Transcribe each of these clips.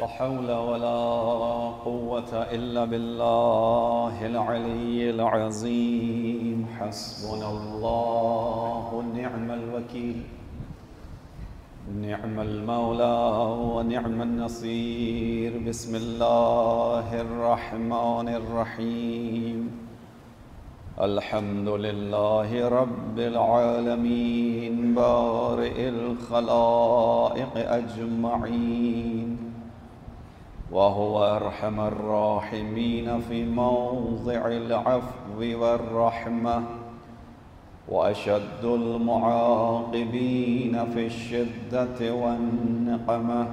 حول ولا قوة إلا بالله العلي العظيم. حسبنا الله ونعم الوكيل، نعم المولى ونعم النصير. بسم الله الرحمن الرحيم. الحمد لله رب العالمين بارئ الخلائق أجمعين، وهو أرحم الراحمين في موضع العفو والرحمة، وأشد المعاقبين في الشدة والنقمة.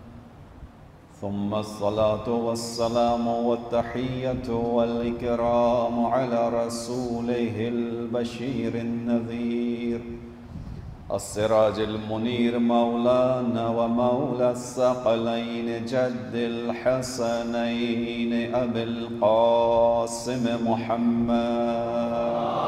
ثم الصلاة والسلام والتحية والإكرام على رسوله البشير النذير، السراج المنير، مولانا ومولى الثقلين، جد الحسنين أبي القاسم محمد،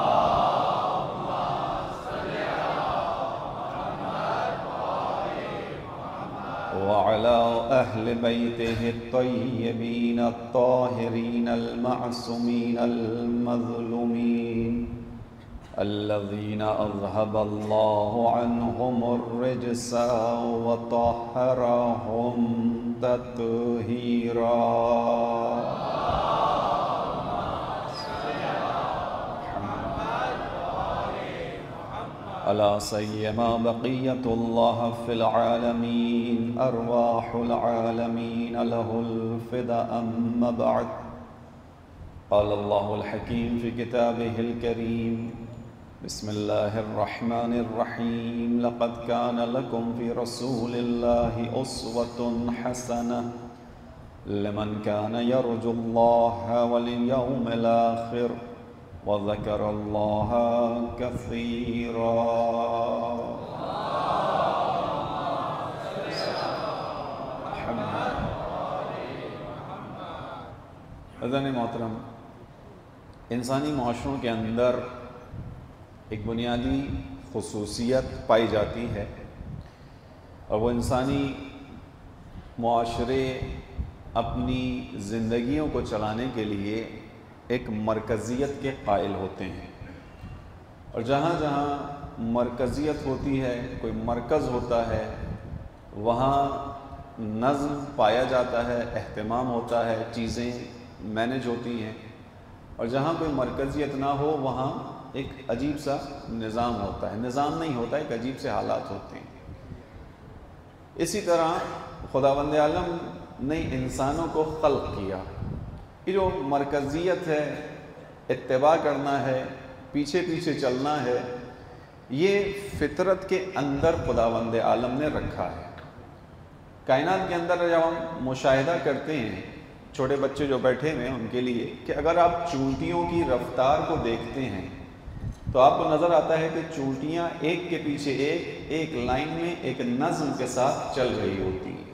وعلى أهل بيته الطيبين الطاهرين المعصومين المظلومين، الذين أذهب الله عنهم الرجس وطهرهم تطهيرا. ألا سيما بقية الله في العالمين، أرواح العالمين له الفداء. أما بعد، قال الله الحكيم في كتابه الكريم: بسم الله الرحمن الرحيم. لقد كان لكم في رسول الله أسوة حسنة لمن كان يرجو الله واليوم الآخر وذكر الله كثيرا. حضرات محترم، انسانی معاشروں کے اندر ایک بنیادی خصوصیت پائی جاتی ہے، اور وہ انسانی معاشرے اپنی زندگیوں کو چلانے کے لیے ایک مرکزیت کے قائل ہوتے ہیں، اور جہاں جہاں مرکزیت ہوتی ہے، کوئی مرکز ہوتا ہے، وہاں نظم پایا جاتا ہے، اہتمام ہوتا ہے، چیزیں مینج ہوتی ہیں، اور جہاں کوئی مرکزیت نہ ہو وہاں ایک عجیب سا نظام ہوتا ہے، نظام نہیں ہوتا، ایک عجیب سے حالات ہوتے ہیں۔ اسی طرح خداوند عالم نے انسانوں کو خلق کیا، یہ جو مرکزیت ہے، اتباع کرنا ہے، پیچھے پیچھے چلنا ہے، یہ فطرت کے اندر خداوند عالم نے رکھا ہے۔ کائنات کے اندر جب ہم مشاہدہ کرتے ہیں، چھوٹے بچے جو بیٹھے ہوئے ہیں ان کے لیے، کہ اگر آپ چونٹیوں کی رفتار کو دیکھتے ہیں تو آپ کو نظر آتا ہے کہ چونٹیاں ایک کے پیچھے ایک لائن میں ایک نظم کے ساتھ چل رہی ہوتی ہیں۔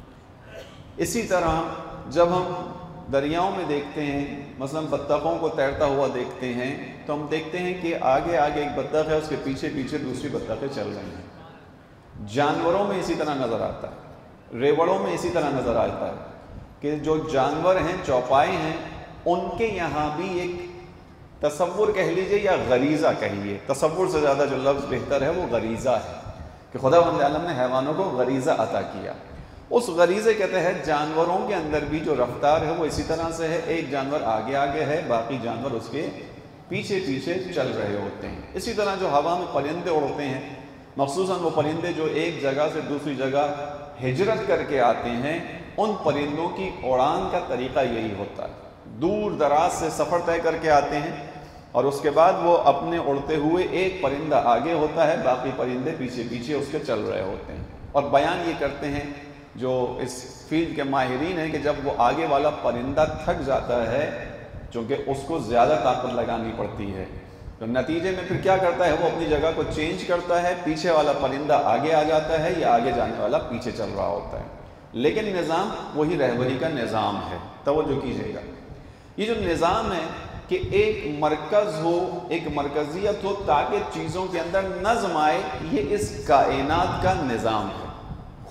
اسی طرح جب ہم دریاؤں میں دیکھتے ہیں، مثلا بطخوں کو تیرتا ہوا دیکھتے ہیں، تو ہم دیکھتے ہیں کہ آگے آگے ایک بطخ ہے، اس کے پیچھے پیچھے دوسری بطخیں چل رہی ہیں۔ جانوروں میں اسی طرح نظر آتا ہے، ریوڑوں میں اسی طرح نظر آتا ہے کہ جو جانور ہیں، چوپائے ہیں، ان کے یہاں بھی ایک تصور کہہ لیجئے یا غریزہ کہیے، تصور سے زیادہ جو لفظ بہتر ہے وہ غریزہ ہے، کہ خداوند عالم نے حیوانوں کو غریزہ عطا کیا۔ اس غریزے کے تحت جانوروں کے اندر بھی جو رفتار ہے وہ اسی طرح سے ہے، ایک جانور آگے آگے ہے، باقی جانور اس کے پیچھے پیچھے چل رہے ہوتے ہیں۔ اسی طرح جو ہوا میں پرندے اڑتے ہیں، مخصوصاً وہ پرندے جو ایک جگہ سے دوسری جگہ ہجرت کر کے آتے ہیں، ان پرندوں کی اڑان کا طریقہ یہی ہوتا ہے، دور دراز سے سفر طے کر کے آتے ہیں، اور اس کے بعد وہ اپنے اڑتے ہوئے ایک پرندہ آگے ہوتا ہے، باقی پرندے پیچھے پیچھے اس کے چل رہے ہوتے ہیں، اور بیان یہ کرتے ہیں جو اس فیلڈ کے ماہرین ہیں کہ جب وہ آگے والا پرندہ تھک جاتا ہے، چونکہ اس کو زیادہ طاقت لگانی پڑتی ہے، تو نتیجے میں پھر کیا کرتا ہے، وہ اپنی جگہ کو چینج کرتا ہے، پیچھے والا پرندہ آگے آ جاتا ہے یا آگے جانے والا پیچھے چل رہا ہوتا ہے، لیکن نظام وہی رہبری کا نظام ہے۔ توجہ کیجیے گا، یہ جو نظام ہے کہ ایک مرکز ہو، ایک مرکزیت ہو تاکہ چیزوں کے اندر نظم آئے، یہ اس کائنات کا نظام ہے۔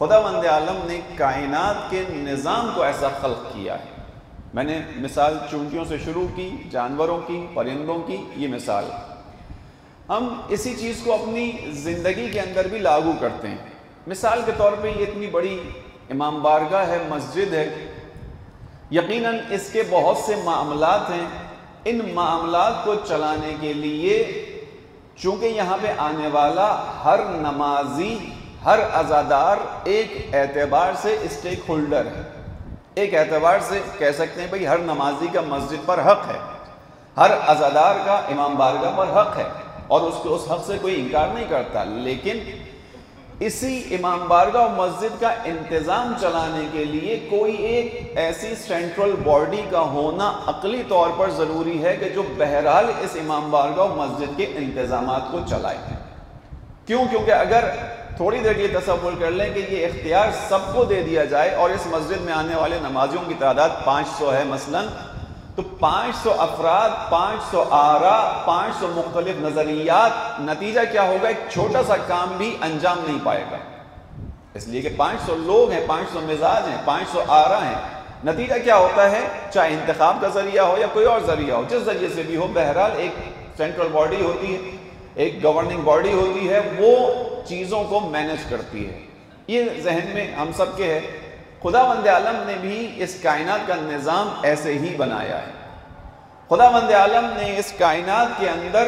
خداوند عالم نے کائنات کے نظام کو ایسا خلق کیا ہے. میں نے مثال چونٹیوں سے شروع کی، جانوروں کی، پرندوں کی، یہ مثال. ہم اسی چیز کو اپنی زندگی کے اندر بھی لاگو کرتے ہیں. مثال کے طور پہ یہ اتنی بڑی امام بارگاہ ہے، مسجد ہے، یقیناً اس کے بہت سے معاملات ہیں. ان معاملات کو چلانے کے لیے چونکہ یہاں پہ آنے والا ہر نمازی، ہر عزادار ایک اعتبار سے اسٹیک ہولڈر ہے. ایک اعتبار سے کہہ سکتے ہیں بھئی ہر نمازی کا مسجد پر حق ہے، ہر عزادار کا امام بارگاہ پر حق ہے، اور اس حق سے کوئی انکار نہیں کرتا. لیکن اسی امام بارگاہ و مسجد کا انتظام چلانے کے لیے کوئی ایک ایسی سینٹرل باڈی کا ہونا عقلی طور پر ضروری ہے کہ جو بہرحال اس امام بارگاہ و مسجد کے انتظامات کو چلائے. کیوں؟ کیونکہ اگر تھوڑی دیر یہ تصور کر لیں کہ یہ اختیار سب کو دے دیا جائے اور اس مسجد میں آنے والے نمازیوں کی تعداد 500 ہے مثلاً، تو 500 افراد، 500 آراء، 500 مختلف نظریات، نتیجہ کیا ہوگا؟ ایک چھوٹا سا کام بھی انجام نہیں پائے گا. اس لیے کہ 500 لوگ ہیں، 500 مزاج ہیں، 500 آراء ہیں. نتیجہ کیا ہوتا ہے؟ چاہے انتخاب کا ذریعہ ہو یا کوئی اور ذریعہ ہو، جس ذریعے سے بھی ہو، بہرحال ایک سینٹرل باڈی ہوتی ہے، ایک گورننگ باڈی ہوتی ہے، وہ چیزوں کو مینج کرتی ہے. یہ ذہن میں ہم سب کے ہے. خداوند عالم نے بھی اس کائنات کا نظام ایسے ہی بنایا ہے. خداوند عالم نے اس کائنات کے اندر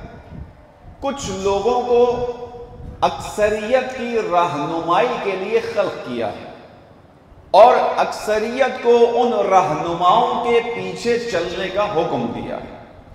کچھ لوگوں کو اکثریت کی رہنمائی کے لیے خلق کیا ہے، اور اکثریت کو ان رہنماؤں کے پیچھے چلنے کا حکم دیا ہے.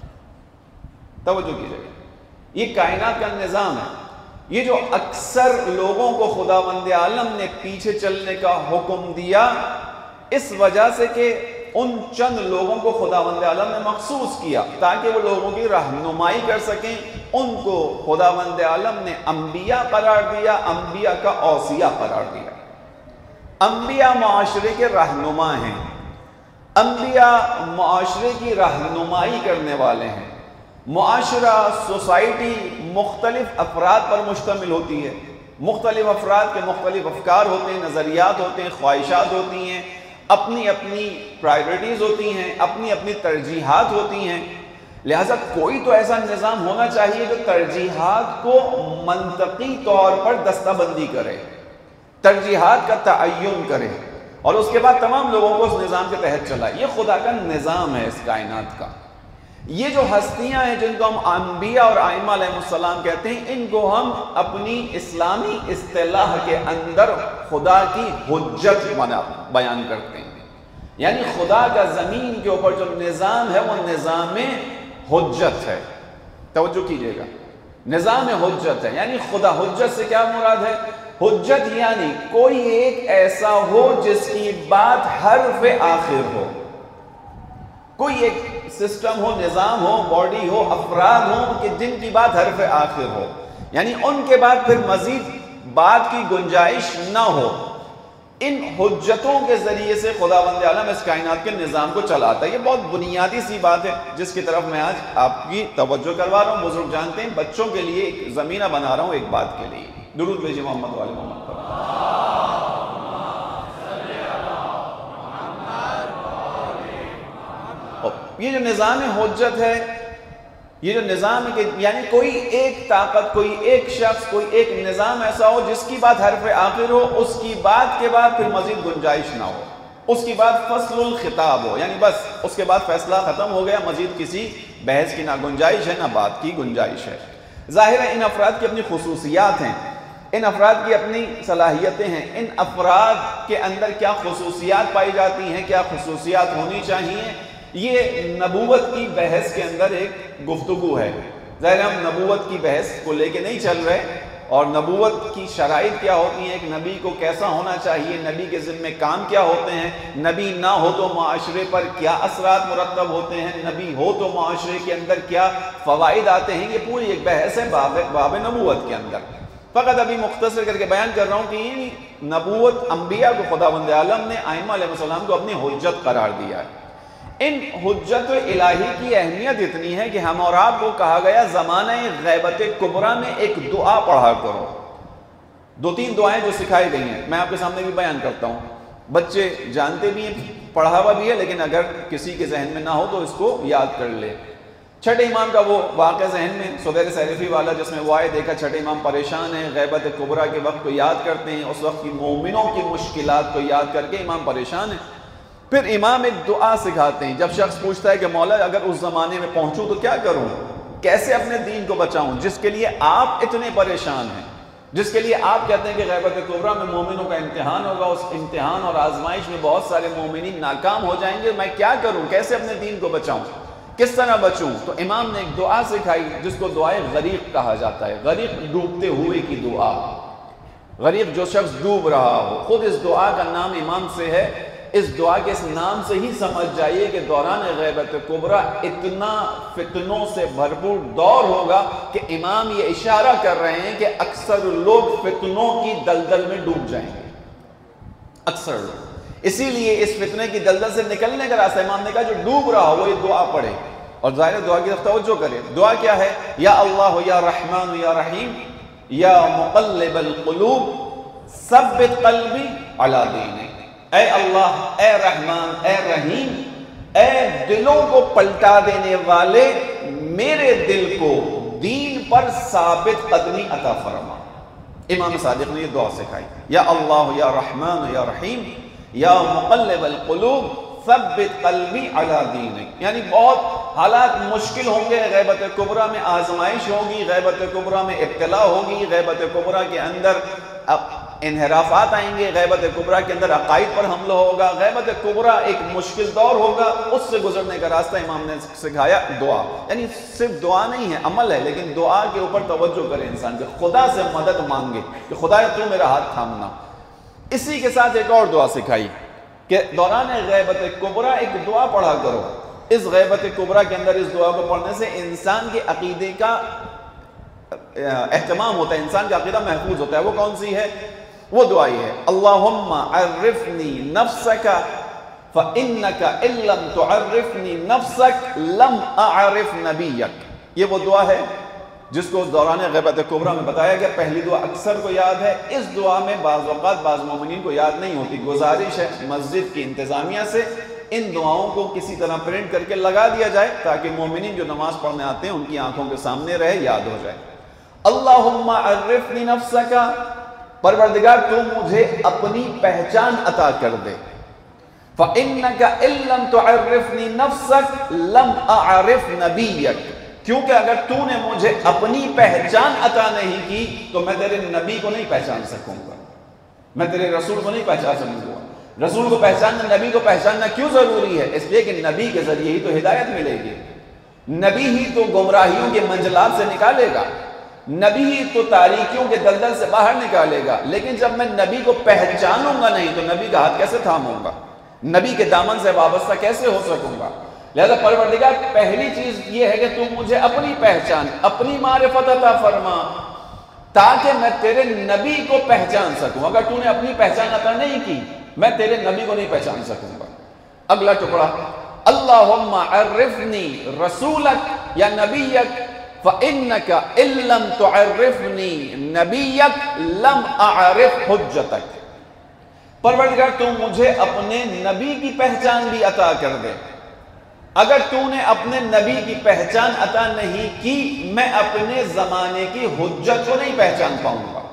توجہ کیجیے، یہ کائنات کا نظام ہے. یہ جو اکثر لوگوں کو خداوند عالم نے پیچھے چلنے کا حکم دیا، اس وجہ سے کہ ان چند لوگوں کو خداوند عالم نے مخصوص کیا تاکہ وہ لوگوں کی رہنمائی کر سکیں. ان کو خداوند عالم نے انبیاء قرار دیا، انبیاء کا اوصیہ قرار دیا. انبیاء معاشرے کے رہنما ہیں، انبیاء معاشرے کی رہنمائی کرنے والے ہیں. معاشرہ، سوسائٹی مختلف افراد پر مشتمل ہوتی ہے. مختلف افراد کے مختلف افکار ہوتے ہیں، نظریات ہوتے ہیں، خواہشات ہوتی ہیں، اپنی اپنی پرائیورٹیز ہوتی ہیں، اپنی اپنی ترجیحات ہوتی ہیں. لہٰذا کوئی تو ایسا نظام ہونا چاہیے جو ترجیحات کو منطقی طور پر دستہ بندی کرے، ترجیحات کا تعین کرے، اور اس کے بعد تمام لوگوں کو اس نظام کے تحت چلائے. یہ خدا کا نظام ہے اس کائنات کا. یہ جو ہستیاں ہیں جن کو ہم انبیاء اور ائمہ علیہ السلام کہتے ہیں، ان کو ہم اپنی اسلامی اصطلاح کے اندر خدا کی حجت بیان کرتے ہیں. یعنی خدا کا زمین کے اوپر جو نظام ہے وہ نظام حجت ہے. توجہ کیجیے گا، نظام حجت ہے. یعنی خدا حجت سے کیا مراد ہے؟ حجت یعنی کوئی ایک ایسا ہو جس کی بات حرف آخر ہو. کوئی ایک سسٹم ہو، نظام ہو، باڈی ہو، افراد ہو کہ جن کی بات حرف آخر ہو، یعنی ان کے بعد پھر مزید بات کی گنجائش نہ ہو. ان حجتوں کے ذریعے سے خداوند عالم اس کائنات کے نظام کو چلاتا ہے. یہ بہت بنیادی سی بات ہے جس کی طرف میں آج آپ کی توجہ کروا رہا ہوں. بزرگ جانتے ہیں بچوں کے لیے ایک زمینہ بنا رہا ہوں ایک بات کے لیے. درود بھیجیے محمد والے محمد پر. یہ جو نظام حجت ہے، یہ جو نظام ہے کہ یعنی کوئی ایک طاقت، کوئی ایک شخص، کوئی ایک نظام ایسا ہو جس کی بات حرف آخر ہو، اس کی بات کے بعد پھر مزید گنجائش نہ ہو، اس کی بات فصل الخطاب ہو، یعنی بس اس کے بعد فیصلہ ختم ہو گیا، مزید کسی بحث کی نہ گنجائش ہے نہ بات کی گنجائش ہے. ظاہر ہے ان افراد کی اپنی خصوصیات ہیں، ان افراد کی اپنی صلاحیتیں ہیں. ان افراد کے اندر کیا خصوصیات پائی جاتی ہیں، کیا خصوصیات ہونی چاہیے، یہ نبوت کی بحث کے اندر ایک گفتگو ہے. ظاہر ہم نبوت کی بحث کو لے کے نہیں چل رہے، اور نبوت کی شرائط کیا ہوتی ہیں، ایک نبی کو کیسا ہونا چاہیے، نبی کے ذمہ کام کیا ہوتے ہیں، نبی نہ ہو تو معاشرے پر کیا اثرات مرتب ہوتے ہیں، نبی ہو تو معاشرے کے اندر کیا فوائد آتے ہیں. یہ پوری ایک بحث ہے باب نبوت کے اندر. فقط ابھی مختصر کر کے بیان کر رہا ہوں کہ یہ نبوت انبیاء کو خداوند عالم نے ائمہ علیہ السلام کو اپنی حجت قرار دیا ہے. ان حجت الہی کی اہمیت اتنی ہے کہ ہم اور آپ کو کہا گیا زمانہ غیبت کبریٰ میں ایک دعا پڑھا کرو. 2-3 دعائیں جو سکھائی گئی ہیں میں آپ کے سامنے بھی بیان کرتا ہوں. بچے جانتے بھی ہیں، پڑھا ہوا بھی ہے، لیکن اگر کسی کے ذہن میں نہ ہو تو اس کو یاد کر لے. چھٹے امام کا وہ واقعہ ذہن میں، سویر سیرفی والا، جس میں وہ آئے دیکھا چھٹے امام پریشان ہیں، غیبت کبریٰ کے وقت کو یاد کرتے ہیں، اس وقت کی مومنوں کی مشکلات کو یاد کر کے امام پریشان ہیں. پھر امام ایک دعا سکھاتے ہیں. جب شخص پوچھتا ہے کہ مولا اگر اس زمانے میں پہنچوں تو کیا کروں، کیسے اپنے دین کو بچاؤں، جس کے لیے آپ اتنے پریشان ہیں، جس کے لیے آپ کہتے ہیں کہ غیبت کبریٰ میں مومنوں کا امتحان ہوگا، اس امتحان اور آزمائش میں بہت سارے مومنین ناکام ہو جائیں گے، میں کیا کروں، کیسے اپنے دین کو بچاؤں، کس طرح بچوں؟ تو امام نے ایک دعا سکھائی جس کو دعائے غریق کہا جاتا ہے. غریق ڈوبتے ہوئے کی دعا. غریق جو شخص ڈوب رہا ہو، خود اس دعا کا نام امام سے ہے. اس دعا کے اس نام سے ہی سمجھ جائیے کہ دوران غیبت کبریٰ اتنا فتنوں سے بھرپور دور ہوگا کہ امام یہ اشارہ کر رہے ہیں کہ اکثر لوگ فتنوں کی دلدل میں ڈوب جائیں گے. اکثر لوگ. اسی لیے اس فتنے کی دلدل سے نکلنے کا راستہ امام نے کہا جو ڈوب رہا ہو وہ یہ دعا پڑھے، اور ظاہر دعا کی طرف توجہ کرے. دعا کیا ہے؟ یا اللہ یا رحمان یا رحیم یا مقلب القلوب ثبت قلبی علی دینک. اے اللہ، اے رحمان، اے رحیم، اے دلوں کو پلٹا دینے والے، میرے دل کو دین پر ثابت قدمی عطا فرما. امام صادق نے یہ دعا سکھائی. یا اللہ یا رحمان یا رحیم یا مقلب القلوب ثبت قلبی علی دینک. یعنی بہت حالات مشکل ہوں گے، غیبت کبریٰ میں آزمائش ہوگی، غیبت کبریٰ میں ابتلا ہوگی، غیبت کبریٰ کے اندر انحرافات آئیں گے، غیبت کبریٰ کے اندر عقائد پر حملہ ہوگا، غیبت کبریٰ ایک مشکل دور ہوگا. اس سے گزرنے کا راستہ امام نے سکھایا دعا. یعنی صرف دعا نہیں ہے، عمل ہے، لیکن دعا کے اوپر توجہ کرے انسان کہ خدا سے مدد مانگے کہ خدا تو میرا ہاتھ تھامنا. اسی کے ساتھ ایک اور دعا سکھائی کہ دوران غیبت کبریٰ ایک دعا پڑھا کرو. اس غیبت کبریٰ کے اندر اس دعا کو پڑھنے سے انسان کے عقیدے کا اہتمام ہوتا ہے، انسان کا عقیدہ محفوظ ہوتا ہے. وہ کون سی ہے؟ وہ دعا یہ ہے اللہم عرفنی نفسک فإنک ان لم تعرفنی نفسک لم اعرف نبیک. یہ وہ دعا ہے جس کو دوران غیبت کبریٰ میں بتایا گیا. پہلی دعا اکثر کو یاد ہے. اس دعا میں بعض اوقات بعض مومنین کو یاد نہیں ہوتی. گزارش ہے مسجد کی انتظامیہ سے ان دعاؤں کو کسی طرح پرنٹ کر کے لگا دیا جائے تاکہ مومنین جو نماز پڑھنے آتے ہیں ان کی آنکھوں کے سامنے رہے، یاد ہو جائے. اللہم عرفنی نفسک، پروردگار تو مجھے اپنی پہچان عطا کر دے. فإنک ان لم تعرفنی نفسک لم اعرف نبیک، کیونکہ اگر تو نے مجھے اپنی پہچان عطا نہیں کی تو میں تیرے نبی کو نہیں پہچان سکوں گا، میں تیرے رسول کو نہیں پہچان سکوں گا. رسول کو پہچاننا، نبی کو پہچاننا کیوں ضروری ہے؟ اس لیے کہ نبی کے ذریعے ہی تو ہدایت ملے گی، نبی ہی تو گمراہیوں کے منجلات سے نکالے گا، نبی ہی تو تاریکیوں کے دلدل سے باہر نکالے گا. لیکن جب میں نبی کو پہچانوں گا نہیں تو نبی کا ہاتھ کیسے تھاموں گا، نبی کے دامن سے وابستہ کیسے ہو سکوں گا؟ لہذا پروردگار پہلی چیز یہ ہے کہ تو مجھے اپنی پہچان، اپنی معرفت عطا فرما تاکہ میں تیرے نبی کو پہچان سکوں. اگر تو نے اپنی پہچان عطا نہیں کی میں تیرے نبی کو نہیں پہچان سکوں گا. اگلا ٹکڑا اللہم عرفنی رسولک یا نبیک فإنک ان لم تعرفنی نبیک لم اعرف حجتک. پروردگار تو مجھے اپنے نبی کی پہچان بھی عطا کر دے. اگر تو نے اپنے نبی کی پہچان عطا نہیں کی میں اپنے زمانے کی حجت کو نہیں پہچان پاؤں گا،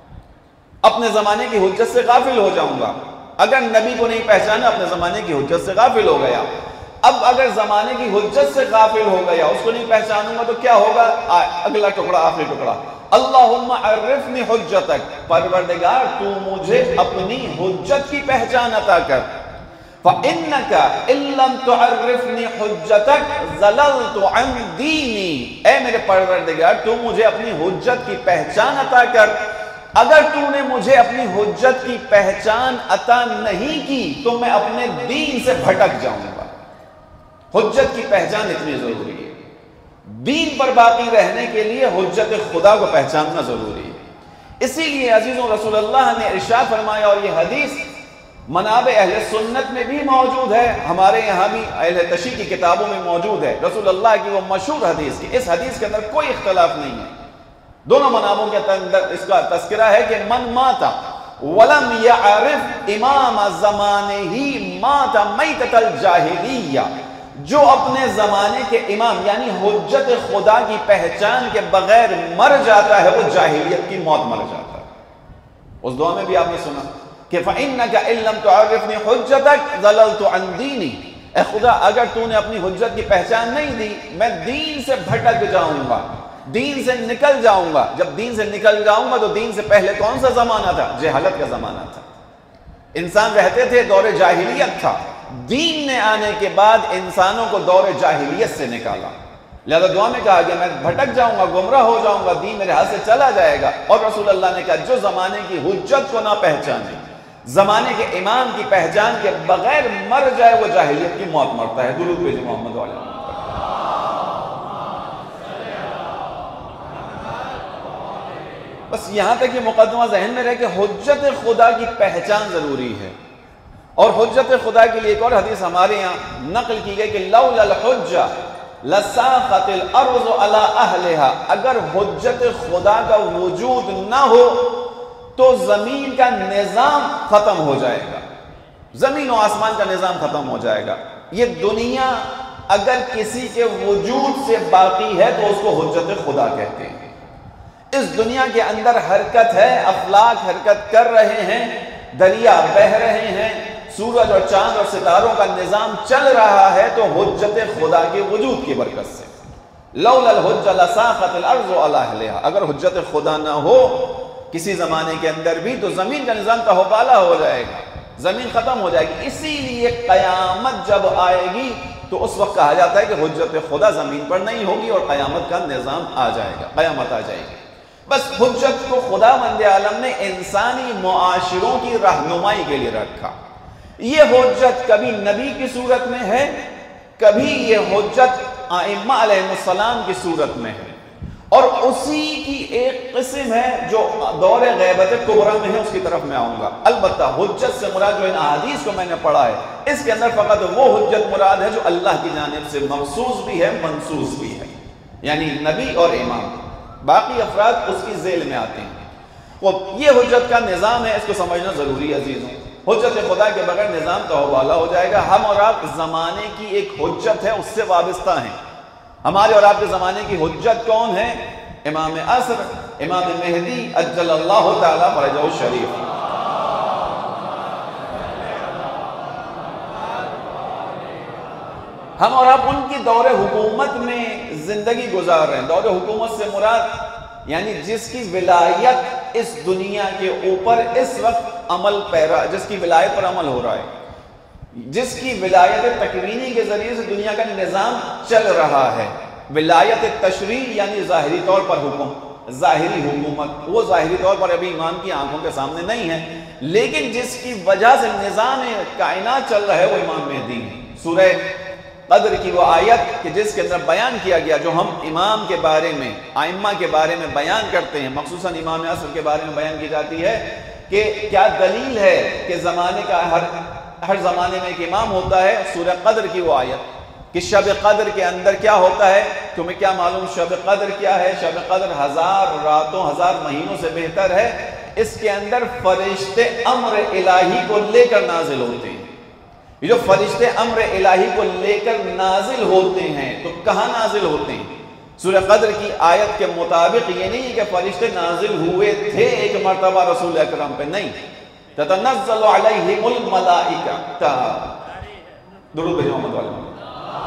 اپنے زمانے کی حجت سے غافل ہو جاؤں گا. اگر نبی کو نہیں پہچانا اپنے زمانے کی حجت سے غافل ہو گیا. اب اگر زمانے کی حجت سے غافل ہو گیا، اس کو نہیں پہچانوں گا تو کیا ہوگا؟ اگلا ٹکڑا، آخری ٹکڑا اللہم عرفنی حجتک. پروردگار تو مجھے اپنی حجت کی پہچان عطا کر. فَإِنَّكَ إِن لَّمْ تُعَرِّفْنِي حُجَّتَكَ زَلَلْتُ عَنْ دِينِي. اے میرے پروردگار تو مجھے اپنی حجت کی پہچان عطا کر. اگر تو نے مجھے اپنی حجت کی پہچان عطا نہیں کی تو میں اپنے دین سے بھٹک جاؤں گا. حجت کی پہچان اتنی ضروری ہے. دین پر باقی رہنے کے لیے حجت خدا کو پہچاننا ضروری ہے. اسی لیے عزیزوں رسول اللہ نے ارشاد فرمایا، اور یہ حدیث منابع اہل سنت میں بھی موجود ہے، ہمارے یہاں بھی اہل تشیع کی کتابوں میں موجود ہے. رسول اللہ کی وہ مشہور حدیث کہ اس حدیث کے اندر کوئی اختلاف نہیں ہے دونوں مناموں کے اندر اس کا تذکرہ ہے کہ من ماتا ولم یعرف امام زمانہ مات میتۃ الجاہلیہ، جو اپنے زمانے کے امام یعنی حجت خدا کی پہچان کے بغیر مر جاتا ہے وہ جاہلیت کی موت مر جاتا ہے۔ اس دعا میں بھی آپ نے سنا کہ فَإِنَّكَ إِن لَّمْ تُعَرِّفْنِي حُجَّتَكَ ضَلَلْتُ عَن دِينِي، اے خدا اگر تو نے اپنی حجت کی پہچان نہیں دی میں دین سے بھٹک جاؤں گا، دین سے نکل جاؤں گا۔ جب دین سے نکل جاؤں گا تو دین سے پہلے کون سا زمانہ تھا؟ جہالت کا زمانہ تھا، انسان رہتے تھے، دور جاہلیت تھا۔ دین نے آنے کے بعد انسانوں کو دور جاہلیت سے نکالا، لہذا دعا میں کہا کہ میں بھٹک جاؤں گا، گمراہ ہو جاؤں گا، دین میرے ہاتھ سے چلا جائے گا۔ اور رسول اللہ نے کہا جو زمانے کی حجت کو نہ پہچانے، زمانے کے امام کی پہچان کے بغیر مر جائے وہ جاہلیت کی موت مرتا ہے۔ درود بھیجو محمد علیہ وسلم۔ بس یہاں تک یہ مقدمہ ذہن میں رہے کہ حجت خدا کی پہچان ضروری ہے، اور حجت خدا کے لیے ایک اور حدیث ہمارے یہاں نقل کی گئی کہ لولا الحجہ لساقت الارض علی اہلہا، اگر حجت خدا کا وجود نہ ہو تو زمین کا نظام ختم ہو جائے گا، زمین و آسمان کا نظام ختم ہو جائے گا۔ یہ دنیا اگر کسی کے وجود سے باقی ہے تو اس کو حجت خدا کہتے ہیں۔ اس دنیا کے اندر حرکت ہے، افلاک حرکت کر رہے ہیں، دریا بہہ رہے ہیں، سورج اور چاند اور ستاروں کا نظام چل رہا ہے تو حجت خدا کے وجود کی برکت سے۔ لولا الحجہ لساقت الارض علی اہلہا، اگر حجت خدا نہ ہو کسی زمانے کے اندر بھی تو زمین کا نظام تہوبالا ہو جائے گا، زمین ختم ہو جائے گی۔ اسی لیے قیامت جب آئے گی تو اس وقت کہا جاتا ہے کہ حجت خدا زمین پر نہیں ہوگی اور قیامت کا نظام آ جائے گا، قیامت آ جائے گی۔ بس حجت کو خداوند عالم نے انسانی معاشروں کی رہنمائی کے لیے رکھا۔ یہ حجت کبھی نبی کی صورت میں ہے، کبھی یہ حجت ائمہ علیہ السلام کی صورت میں ہے، اور اسی کی ایک قسم ہے جو دور غیبت کبریٰ میں ہے، اس کی طرف میں آؤں گا۔ البتہ حجت سے مراد جو ان احادیث کو میں نے پڑھا ہے اس کے اندر فقط وہ حجت مراد ہے جو اللہ کی جانب سے مخصوص بھی ہے، منصوص بھی ہے، یعنی نبی اور امام، باقی افراد اس کی ذیل میں آتے ہیں۔ یہ حجت کا نظام ہے، اس کو سمجھنا ضروری ہے عزیزوں۔ حجت خدا کے بغیر نظام تہوبالا ہو جائے گا۔ ہم اور آپ زمانے کی ایک حجت ہے، اس سے وابستہ ہیں۔ ہمارے اور آپ کے زمانے کی حجت کون ہے؟ امام عصر، امام مہدی عجل اللہ تعالیٰ فرجہ الشریف۔ ہم اور آپ ان کی دور حکومت میں زندگی گزار رہے ہیں۔ دور حکومت سے مراد یعنی جس کی ولایت اس دنیا کے اوپر اس وقت عمل پیرا، جس کی ولایت پر عمل ہو رہا ہے، جس کی ولایت تکوینی کے ذریعے سے دنیا کا نظام چل رہا ہے۔ ولایت تشریع یعنی ظاہری طور پر حکم، ظاہری حکومت، وہ ظاہری طور پر ابھی امام کی آنکھوں کے سامنے نہیں ہے، لیکن جس کی وجہ سے نظام کائنات چل رہا ہے وہ امام مہدی ہے۔ سورہ قدر کی وہ آیت کہ جس کے اندر بیان کیا گیا، جو ہم امام کے بارے میں، ائمہ کے بارے میں بیان کرتے ہیں، مخصوصاً امام عصر کے بارے میں بیان کی جاتی ہے کہ کیا دلیل ہے کہ زمانے کا ہر زمانے میں ایک امام ہوتا ہے۔ سورہ قدر کی وہ آیت کہ شب قدر کے اندر کیا ہوتا ہے، تمہیں کیا معلوم شب قدر کیا ہے؟ شب قدر 1000 راتوں 1000 مہینوں سے بہتر ہے۔ اس کے اندر فرشتے امر الہی کو لے کر نازل ہوتے ہیں۔ یہ جو فرشتے امر الہی کو لے کر نازل ہوتے ہیں تو کہاں نازل ہوتے ہیں؟ سورہ قدر کی آیت کے مطابق یہ نہیں کہ فرشتے نازل ہوئے تھے ایک مرتبہ رسول اکرم پہ، نہیں، تتنزل علیہم الملائکہ، درود بھیجو محمد علیہ وسلم۔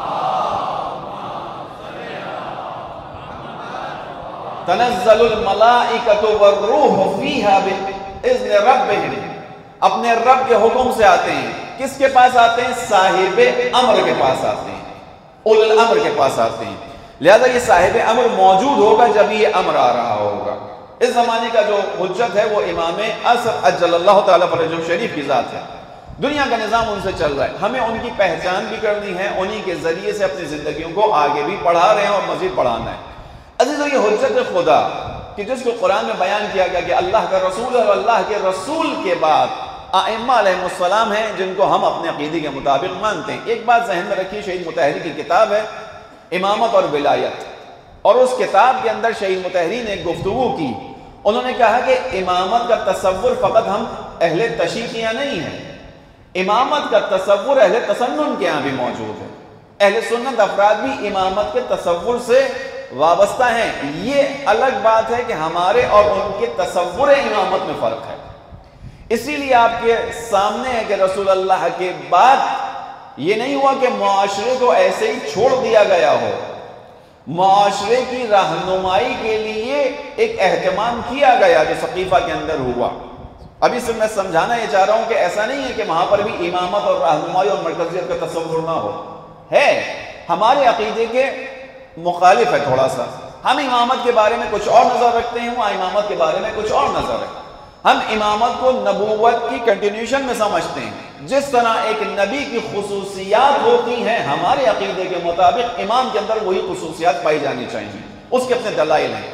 تنزل الملائکۃ والروح فیہا باذن ربہم، اپنے رب کے حکم سے آتے ہیں۔ کس کے پاس آتے ہیں؟ صاحب امر کے پاس آتے ہیں، اول الامر کے پاس آتے ہیں۔ لہذا یہ صاحب امر موجود ہوگا جب یہ امر آ رہا ہوگا۔ اس زمانے کا جو حجت ہے وہ امام عصر عجل اللہ تعالیٰ فرجہ الشریف کی ذات ہے۔ دنیا کا نظام ان سے چل رہا ہے، ہمیں ان کی پہچان بھی کرنی ہے، انہی کے ذریعے سے اپنی زندگیوں کو آگے بھی پڑھا رہے ہیں اور مزید پڑھانا ہے۔ عزیزو، یہ حجت خدا کہ جس کو قرآن میں بیان کیا گیا کہ اللہ کا رسول اور اللہ کے رسول کے بعد ائمہ علیہ السلام ہیں جن کو ہم اپنے عقیدے کے مطابق مانتے ہیں۔ ایک بات ذہن میں رکھیے، شہید مطہری کی کتاب ہے امامت اور ولایت۔ اور اس کتاب کے اندر شہید مطہری نے ایک گفتگو کی. انہوں نے کہا کہ امامت کا تصور فقط ہم اہل تشیع کے یہاں نہیں ہے، امامت کا تصور اہل تسنن کے یہاں بھی موجود ہے. اہل سنت افراد بھی امامت کے تصور سے وابستہ ہیں. یہ الگ بات ہے کہ ہمارے اور ان کے تصور امامت میں فرق ہے. اسی لیے آپ کے سامنے ہے کہ رسول اللہ کے بعد یہ نہیں ہوا کہ معاشرے کو ایسے ہی چھوڑ دیا گیا ہو، معاشرے کی رہنمائی کے لیے ایک اہتمام کیا گیا جو ثقیفہ کے اندر ہوا. ابھی سے میں سمجھانا یہ چاہ رہا ہوں کہ ایسا نہیں ہے کہ وہاں پر بھی امامت اور رہنمائی اور مرکزیت کا تصور نہ ہو. ہے، ہمارے عقیدے کے مخالف ہے تھوڑا سا. ہم امامت کے بارے میں کچھ اور نظر رکھتے ہیں، وہاں امامت کے بارے میں کچھ اور نظر ہے. ہم امامت کو نبوت کی کنٹینیوشن میں سمجھتے ہیں. جس طرح ایک نبی کی خصوصیات ہوتی ہیں، ہمارے عقیدے کے مطابق امام کے اندر وہی خصوصیات پائی جانی چاہیے. اس کے اپنے دلائل ہیں.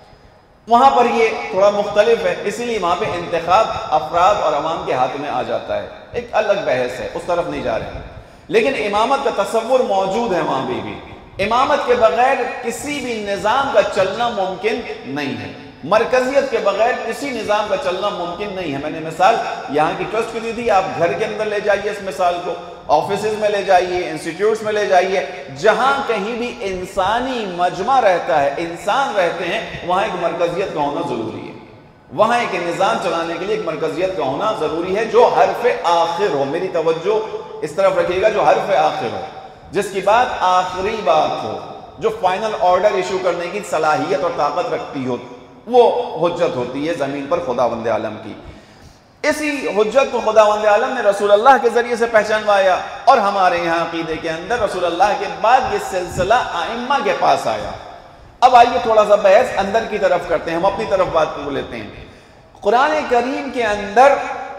وہاں پر یہ تھوڑا مختلف ہے، اسی لیے وہاں پہ انتخاب افراد اور عوام کے ہاتھ میں آ جاتا ہے. ایک الگ بحث ہے، اس طرف نہیں جا رہے ہیں. لیکن امامت کا تصور موجود ہے وہاں بھی. امامت کے بغیر کسی بھی نظام کا چلنا ممکن نہیں ہے. مرکزیت کے بغیر کسی نظام کا چلنا ممکن نہیں ہے. میں نے مثال یہاں کی ٹرسٹ کی دی تھی، آپ گھر کے اندر لے جائیے اس مثال کو، آفیسز میں لے جائیے، انسٹیٹیوٹس میں لے جائیے، جہاں کہیں بھی انسانی مجمع رہتا ہے، انسان رہتے ہیں، وہاں ایک مرکزیت کا ہونا ضروری ہے. وہاں ایک نظام چلانے کے لیے ایک مرکزیت کا ہونا ضروری ہے جو حرف آخر ہو. میری توجہ اس طرف رکھیے گا، جو حرف آخر ہو، جس کی بات آخری بات ہو، جو فائنل آرڈر ایشو کرنے کی صلاحیت اور طاقت رکھتی ہو، وہ حجت ہوتی ہے زمین پر خداوند عالم کی. اسی حجت کو خداوند عالم نے رسول اللہ کے ذریعے سے پہچانوایا، اور ہمارے یہاں عقیدے کے اندر رسول اللہ کے بعد یہ سلسلہ ائمہ کے پاس آیا. اب آئیے تھوڑا سا بحث اندر کی طرف کرتے ہیں، ہم اپنی طرف بات کو لیتے ہیں. قرآن کریم کے اندر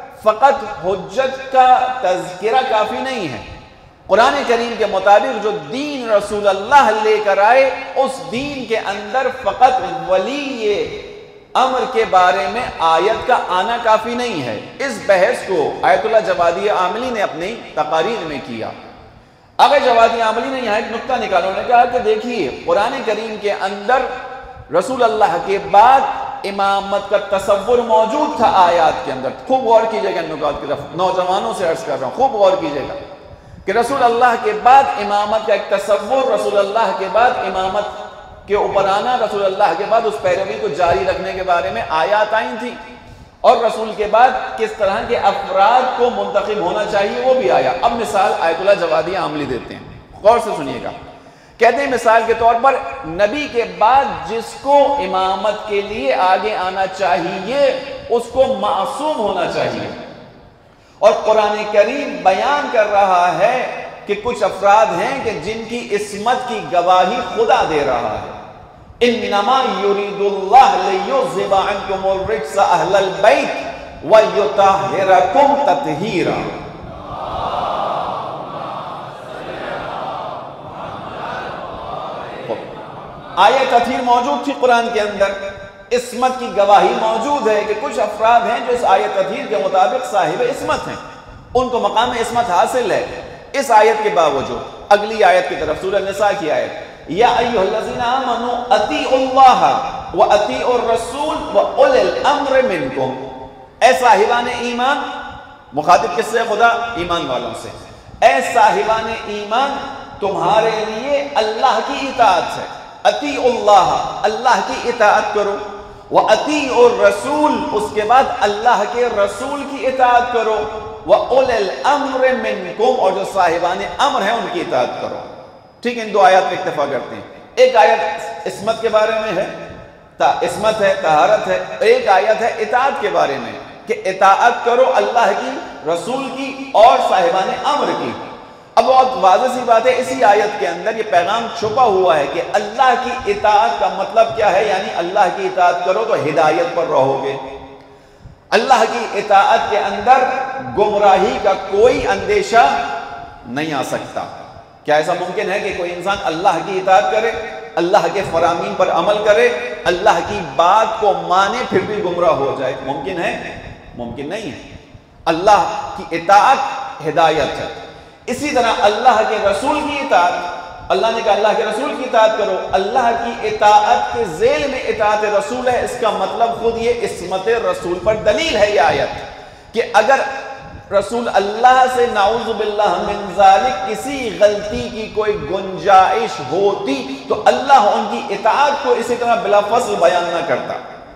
فقط حجت کا تذکرہ کافی نہیں ہے. قرآن کریم کے مطابق جو دین رسول اللہ لے کر آئے، اس دین کے اندر فقط ولی امر کے بارے میں آیت کا آنا کافی نہیں ہے. اس بحث کو آیت اللہ جوادی عاملی نے اپنی تقاریر میں کیا. اگر جوادی عاملی نے یہاں ایک نقطہ نکالا، انہوں نے کہا کہ دیکھیے قرآن کریم کے اندر رسول اللہ کے بعد امامت کا تصور موجود تھا آیات کے اندر. خوب غور کیجئے گا نکات کی طرف، نوجوانوں سے عرض کر رہا ہوں، خوب غور کیجئے گا کہ رسول اللہ کے بعد امامت کا ایک تصور، رسول اللہ کے بعد امامت کے اوپر آنا، رسول اللہ کے بعد اس پیروی کو جاری رکھنے کے بارے میں آیات آئی تھی، اور رسول کے بعد کس طرح کے افراد کو منتخب ہونا چاہیے وہ بھی آیا. اب مثال آیت اللہ جوادی عاملی دیتے ہیں، غور سے سنیے گا. کہتے ہیں مثال کے طور پر نبی کے بعد جس کو امامت کے لیے آگے آنا چاہیے اس کو معصوم ہونا چاہیے. اور قرآن کریم بیان کر رہا ہے کہ کچھ افراد ہیں کہ جن کی عصمت کی گواہی خدا دے رہا ہے. انما یرید اللہ لیذھب عنکم الرجس اہل البیت ویطہرکم تطہیرا. آیت تطہیر موجود تھی قرآن کے اندر، عصمت کی گواہی موجود ہے کہ کچھ افراد ہیں جو اس آیت تطہیر کے مطابق صاحب عصمت ہیں، ان کو مقام عصمت حاصل ہے. اس آیت کے باوجود اگلی آیت کی طرف، سورہ نساء کی آیت، یا ایھا الذین آمنوا اطیعوا اللہ واطیعوا الرسول واولی الامر منکم. اے صاحبان ایمان، مخاطب کس سے؟ خدا ایمان والوں سے. اے صاحبان ایمان، تمہارے لیے اللہ کی اطاعت ہے. اطیعوا اللہ، اللہ کی اطاعت کرو، وَأَطِيعُوا الرَّسُولِ، اس کے بعد اللہ کے رسول کی اطاعت کرو، وَأُولِي الْأَمْرِ مِنْكُمْ، اور جو صاحبان امر ہیں ان کی اطاعت کرو. ٹھیک ہے، ان دو آیات پہ اکتفا کرتے ہیں. ایک آیت عصمت کے بارے میں ہے، عصمت ہے، طہارت ہے. ایک آیت ہے اطاعت کے بارے میں کہ اطاعت کرو اللہ کی، رسول کی اور صاحبان امر کی. اب بہت واضح سی بات ہے، اسی آیت کے اندر یہ پیغام چھپا ہوا ہے کہ اللہ کی اطاعت کا مطلب کیا ہے. یعنی اللہ کی اطاعت کرو تو ہدایت پر رہو گے. اللہ کی اطاعت کے اندر گمراہی کا کوئی اندیشہ نہیں آ سکتا. کیا ایسا ممکن ہے کہ کوئی انسان اللہ کی اطاعت کرے، اللہ کے فرامین پر عمل کرے، اللہ کی بات کو مانے پھر بھی گمراہ ہو جائے؟ ممکن ہے؟ ممکن نہیں ہے. اللہ کی اطاعت ہدایت ہے. اسی طرح اللہ کے رسول کی اطاعت اللہ نے کہا اللہ کے رسول کی اطاعت کرو، اللہ کی اطاعت کے ذیل میں اطاعت رسول ہے، اس کا مطلب خود یہ عصمت رسول پر دلیل ہے یہ آیت، کہ اگر رسول اللہ سے نعوذ باللہ من ذالک کسی غلطی کی کوئی گنجائش ہوتی تو اللہ ان کی اطاعت کو اسی طرح بلا فصل بیان نہ کرتا۔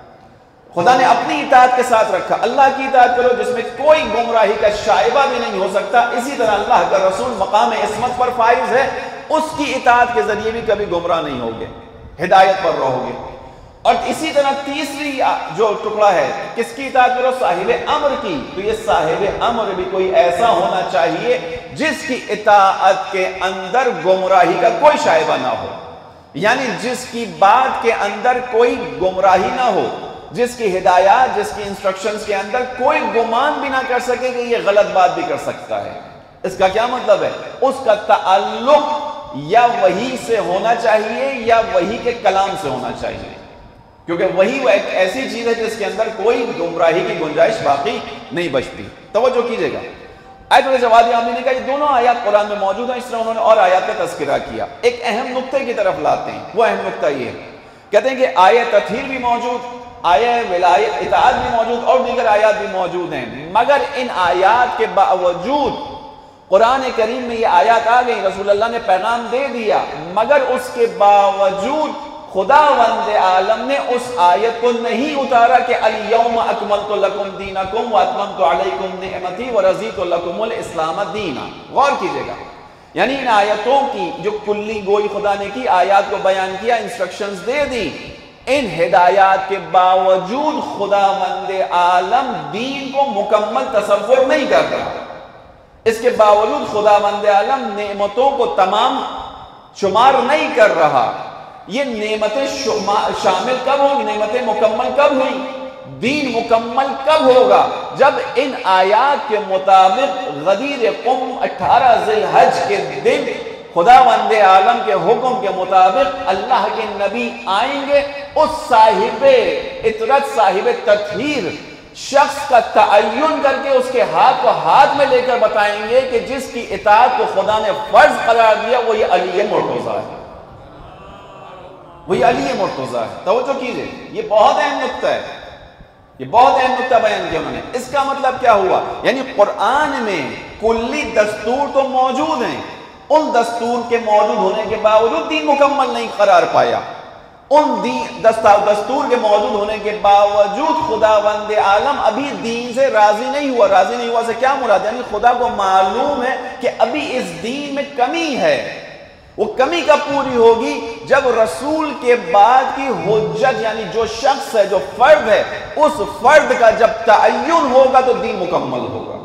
خدا نے اپنی اطاعت کے ساتھ رکھا، اللہ کی اطاعت کرو جس میں کوئی گمراہی کا شائبہ بھی نہیں ہو سکتا، اسی طرح اللہ کا رسول مقام عصمت پر فائز ہے، اس کی اطاعت کے ذریعے بھی کبھی گمراہ نہیں ہوگے، ہدایت پر رہو گے۔ اور اسی طرح تیسری جو ٹکڑا ہے، کس کی اطاعت کرو؟ صاحب امر کی، تو یہ صاحب امر بھی کوئی ایسا ہونا چاہیے جس کی اطاعت کے اندر گمراہی کا کوئی شائبہ نہ ہو، یعنی جس کی بات کے اندر کوئی گمراہی نہ ہو، جس کی ہدایات، جس کی انسٹرکشنز کے اندر کوئی گمان بھی نہ کر سکے کہ یہ غلط بات بھی کر سکتا ہے۔ اس کا کیا مطلب ہے؟ اس کا تعلق یا وحی سے ہونا چاہیے یا وحی کے کلام سے ہونا چاہیے، کیونکہ وحی وہ ایک ایسی چیز ہے جس کے اندر کوئی گمراہی کی گنجائش باقی نہیں بچتی۔ توجہ کیجئے گا، آیت الجواد عاملی نے کہا یہ دونوں آیات قرآن میں موجود ہیں، اس طرح انہوں نے اور آیات کا تذکرہ کیا۔ ایک اہم نقطے کی طرف لاتے ہیں، وہ اہم نقطہ یہ ہے، کہتے ہیں کہ آیت تطہیر بھی موجود، آیت ولایت اطاعت بھی موجود اور دیگر آیات بھی موجود ہیں، مگر ان آیات کے باوجود قرآن کریم میں یہ آیات آ گئی، رسول اللہ نے پیغام دے دیا، مگر اس کے باوجود خداوند عالم نے اس آیت کو نہیں اتارا کہ الیوم اکملت لکم دینکم واتممت علیکم نعمتی ورضیت لکم الاسلام دینا۔ غور کیجئے گا، یعنی ان آیتوں کی جو کلی گوئی خدا نے کی، آیات کو بیان کیا، انسٹرکشنز دے دی، ان ہدایات کے باوجود خداوند عالم دین کو مکمل تصور نہیں کر رہا، اس کے باوجود خداوند عالم نعمتوں کو تمام شمار نہیں کر رہا۔ یہ نعمتیں شامل کب ہوں گی؟ نعمتیں مکمل کب ہوئی؟ دین مکمل کب ہوگا؟ جب ان آیات کے مطابق غدیر قم 18 ذی الحج کے دن خداوند عالم کے حکم کے مطابق اللہ کے نبی آئیں گے، اس صاحب اطرت، صاحب تطہیر شخص کا تعین کر کے اس کے ہاتھ کو ہاتھ میں لے کر بتائیں گے کہ جس کی اطاعت کو خدا نے فرض قرار دیا وہ یہ علی مرتضیٰ ہے، وہ یہ علی مرتضیٰ ہے۔ توجہ کیجئے، یہ بہت اہم نقطہ ہے، یہ بہت اہم نقطہ بیان کیا انہوں نے۔ اس کا مطلب کیا ہوا؟ یعنی قرآن میں کلی دستور تو موجود ہیں، ان دستور کے موجود ہونے کے باوجود دین مکمل نہیں قرار پایا، ان دستور کے موجود ہونے کے باوجود خداوند عالم ابھی دین سے راضی نہیں ہوا۔ راضی نہیں ہوا سے کیا مراد ہے؟ یعنی خدا کو معلوم ہے کہ ابھی اس دین میں کمی ہے، وہ کمی کب پوری ہوگی؟ جب رسول کے بعد کی حجت، یعنی جو شخص ہے، جو فرد ہے، اس فرد کا جب تعین ہوگا تو دین مکمل ہوگا۔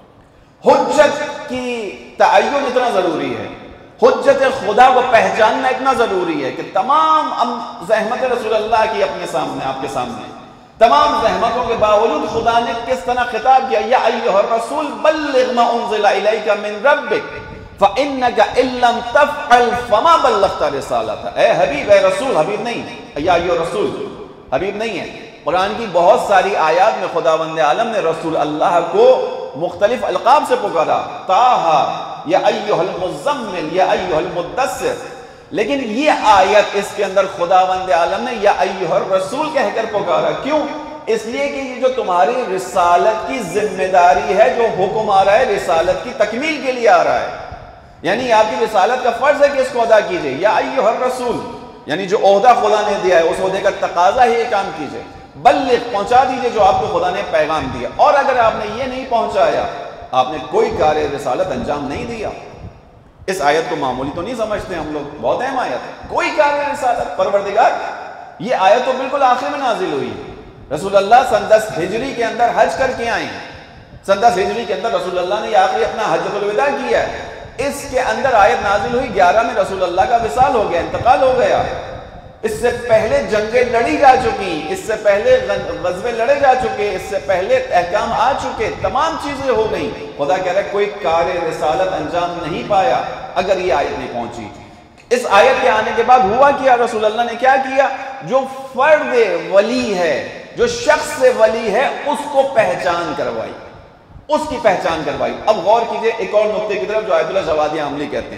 حجت کی تعین اتنا ضروری ہے، حجت خدا کو پہچاننا اتنا ضروری ہے کہ تمام زحمت رسول اللہ کی اپنے سامنے، آپ کے سامنے، تمام زحمتوں کے باوجود خدا نے کس طرح خطاب کیا؟ یا ایھا الرسول بلغ ما انزل الیک من ربک فَإِنَّكَ إِن لَّمْ تَفْعَلْ فَمَا بَلَّغْتَ رِسَالَتَهُ۔ اے حبیب، اے رسول، حبیب نہیں، یا ایھا الرسول حبیب نہیں ہے۔ قرآن کی بہت ساری آیات میں خداوند عالم نے رسول اللہ کو مختلف القاب سے پکارا، طٰہٰ، یا ایھا المزمل، یا ایھا المدثر، لیکن یہ آیت اس کے اندر خداوند عالم نے یا ایھا الرسول کہہ کر پکارا۔ کیوں؟ اس لیے کہ یہ جو تمہاری رسالت کی ذمہ داری ہے، جو حکم آ رہا ہے رسالت کی تکمیل کے لیے آ رہا ہے، یعنی آپ کی رسالت کا فرض ہے کہ اس کو ادا کیجئے۔ یا ایھا الرسول، یعنی جو عہدہ خدا نے دیا ہے اس عہدے کا تقاضا ہی یہ کام کیجئے، بلغ، پہنچا دیجئے جو آپ کو خدا نے پیغام دیا، اور اگر آپ نے یہ نہیں پہنچایا آپ نے کوئی کار رسالت انجام نہیں دیا۔ اس آیت کو معمولی تو نہیں سمجھتے ہم لوگ، بہت اہم آیت ہے، کوئی کار رسالت۔ پروردگار، یہ آیت تو بالکل آخر میں نازل ہوئی، رسول اللہ سن 10 ہجری کے اندر حج کر کے آئیں، سن 10 ہجری کے اندر رسول اللہ نے یہ آخری اپنا حجۃ الوداع کیا ہے، اس کے اندر آیت نازل ہوئی، 11 میں رسول اللہ کا وصال ہو گیا، انتقال ہو گیا۔ اس سے پہلے جنگیں لڑی جا چکی، اس سے پہلے غزوے لڑے جا چکے، اس سے پہلے احکام آ چکے، تمام چیزیں ہو گئیں۔ خدا کہہ رہا ہے کوئی کار رسالت انجام نہیں پایا اگر یہ آیت نہیں پہنچی۔ اس آیت کے آنے کے بعد ہوا کیا؟ رسول اللہ نے کیا کیا؟ جو فرد ولی ہے، جو شخص ولی ہے، اس کو پہچان کروائی، اس کی پہچان کروائی۔ اب غور کیجئے ایک اور نقطے کی طرف جو آیت اللہ جوادی عاملی کہتے ہیں،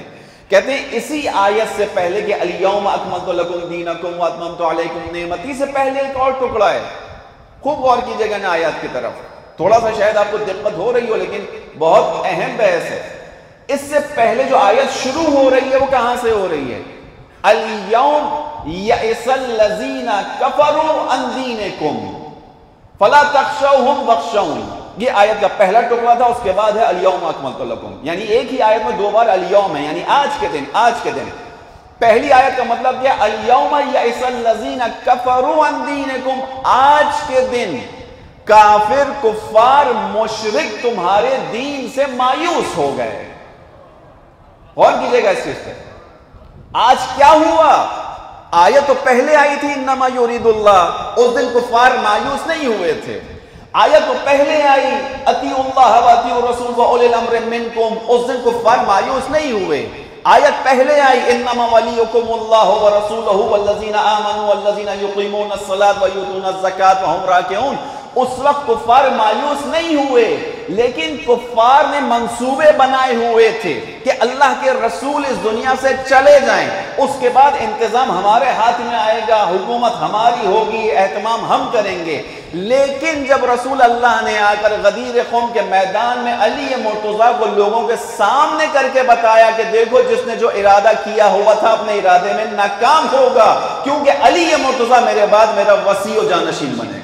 کہتے ہیں اسی آیت سے پہلے کہ الیوم اکملت لکم دینکم واتممت علیکم نعمتی سے پہلے ایک اور ٹکڑا ہے. خوب غور کیجئے گا نا آیات کی طرف. تھوڑا سا شاید آپ کو دقت ہو رہی ہو لیکن بہت اہم بحث ہے. اس سے پہلے جو آیت شروع ہو رہی ہے وہ کہاں سے ہو رہی ہے؟ الیوم یئس الذین کفروا عن دینکم فلا تخشوہم واخشون. یہ آیت کا پہلا ٹکڑا تھا. اس کے بعد ہے الیوم اکملت لکم. یعنی ایک ہی آیت میں دو بار الیوم ہے، یعنی آج کے دن. آج کے دن پہلی آیت کا مطلب کیا؟ الیوم یئس الذین کفروا عن دینکم. آج کے دن کافر کفار مشرک تمہارے دین سے مایوس ہو گئے. غور کیجئے گا اس چیز پہ. آج کیا ہوا؟ آیت تو پہلے آئی تھی انما یرید اللہ. اس دن کفار مایوس نہیں ہوئے تھے. آیت تو پہلے آئی اطیعوا اللہ واطیعوا الرسول واولی الامر منکم. اس دن کفار مایوس نہیں ہوئے. آیت پہلے آئی انما ولیکم اللہ ورسولہ والذین آمنوا والذین یقیمون الصلاۃ ویؤتون الزکاۃ وہم راکعون. اس وقت کفار مایوس نہیں ہوئے لیکن کفار نے منصوبے بنائے ہوئے تھے کہ اللہ کے رسول اس دنیا سے چلے جائیں، اس کے بعد انتظام ہمارے ہاتھ میں آئے گا، حکومت ہماری ہوگی، اہتمام ہم کریں گے. لیکن جب رسول اللہ نے آ کر غدیر قوم کے میدان میں علی مرتضیٰ کو لوگوں کے سامنے کر کے بتایا کہ دیکھو جس نے جو ارادہ کیا ہوا تھا اپنے ارادے میں ناکام ہوگا، کیونکہ علی مرتضیٰ میرے بعد میرا وصی و جانشین بنے گا.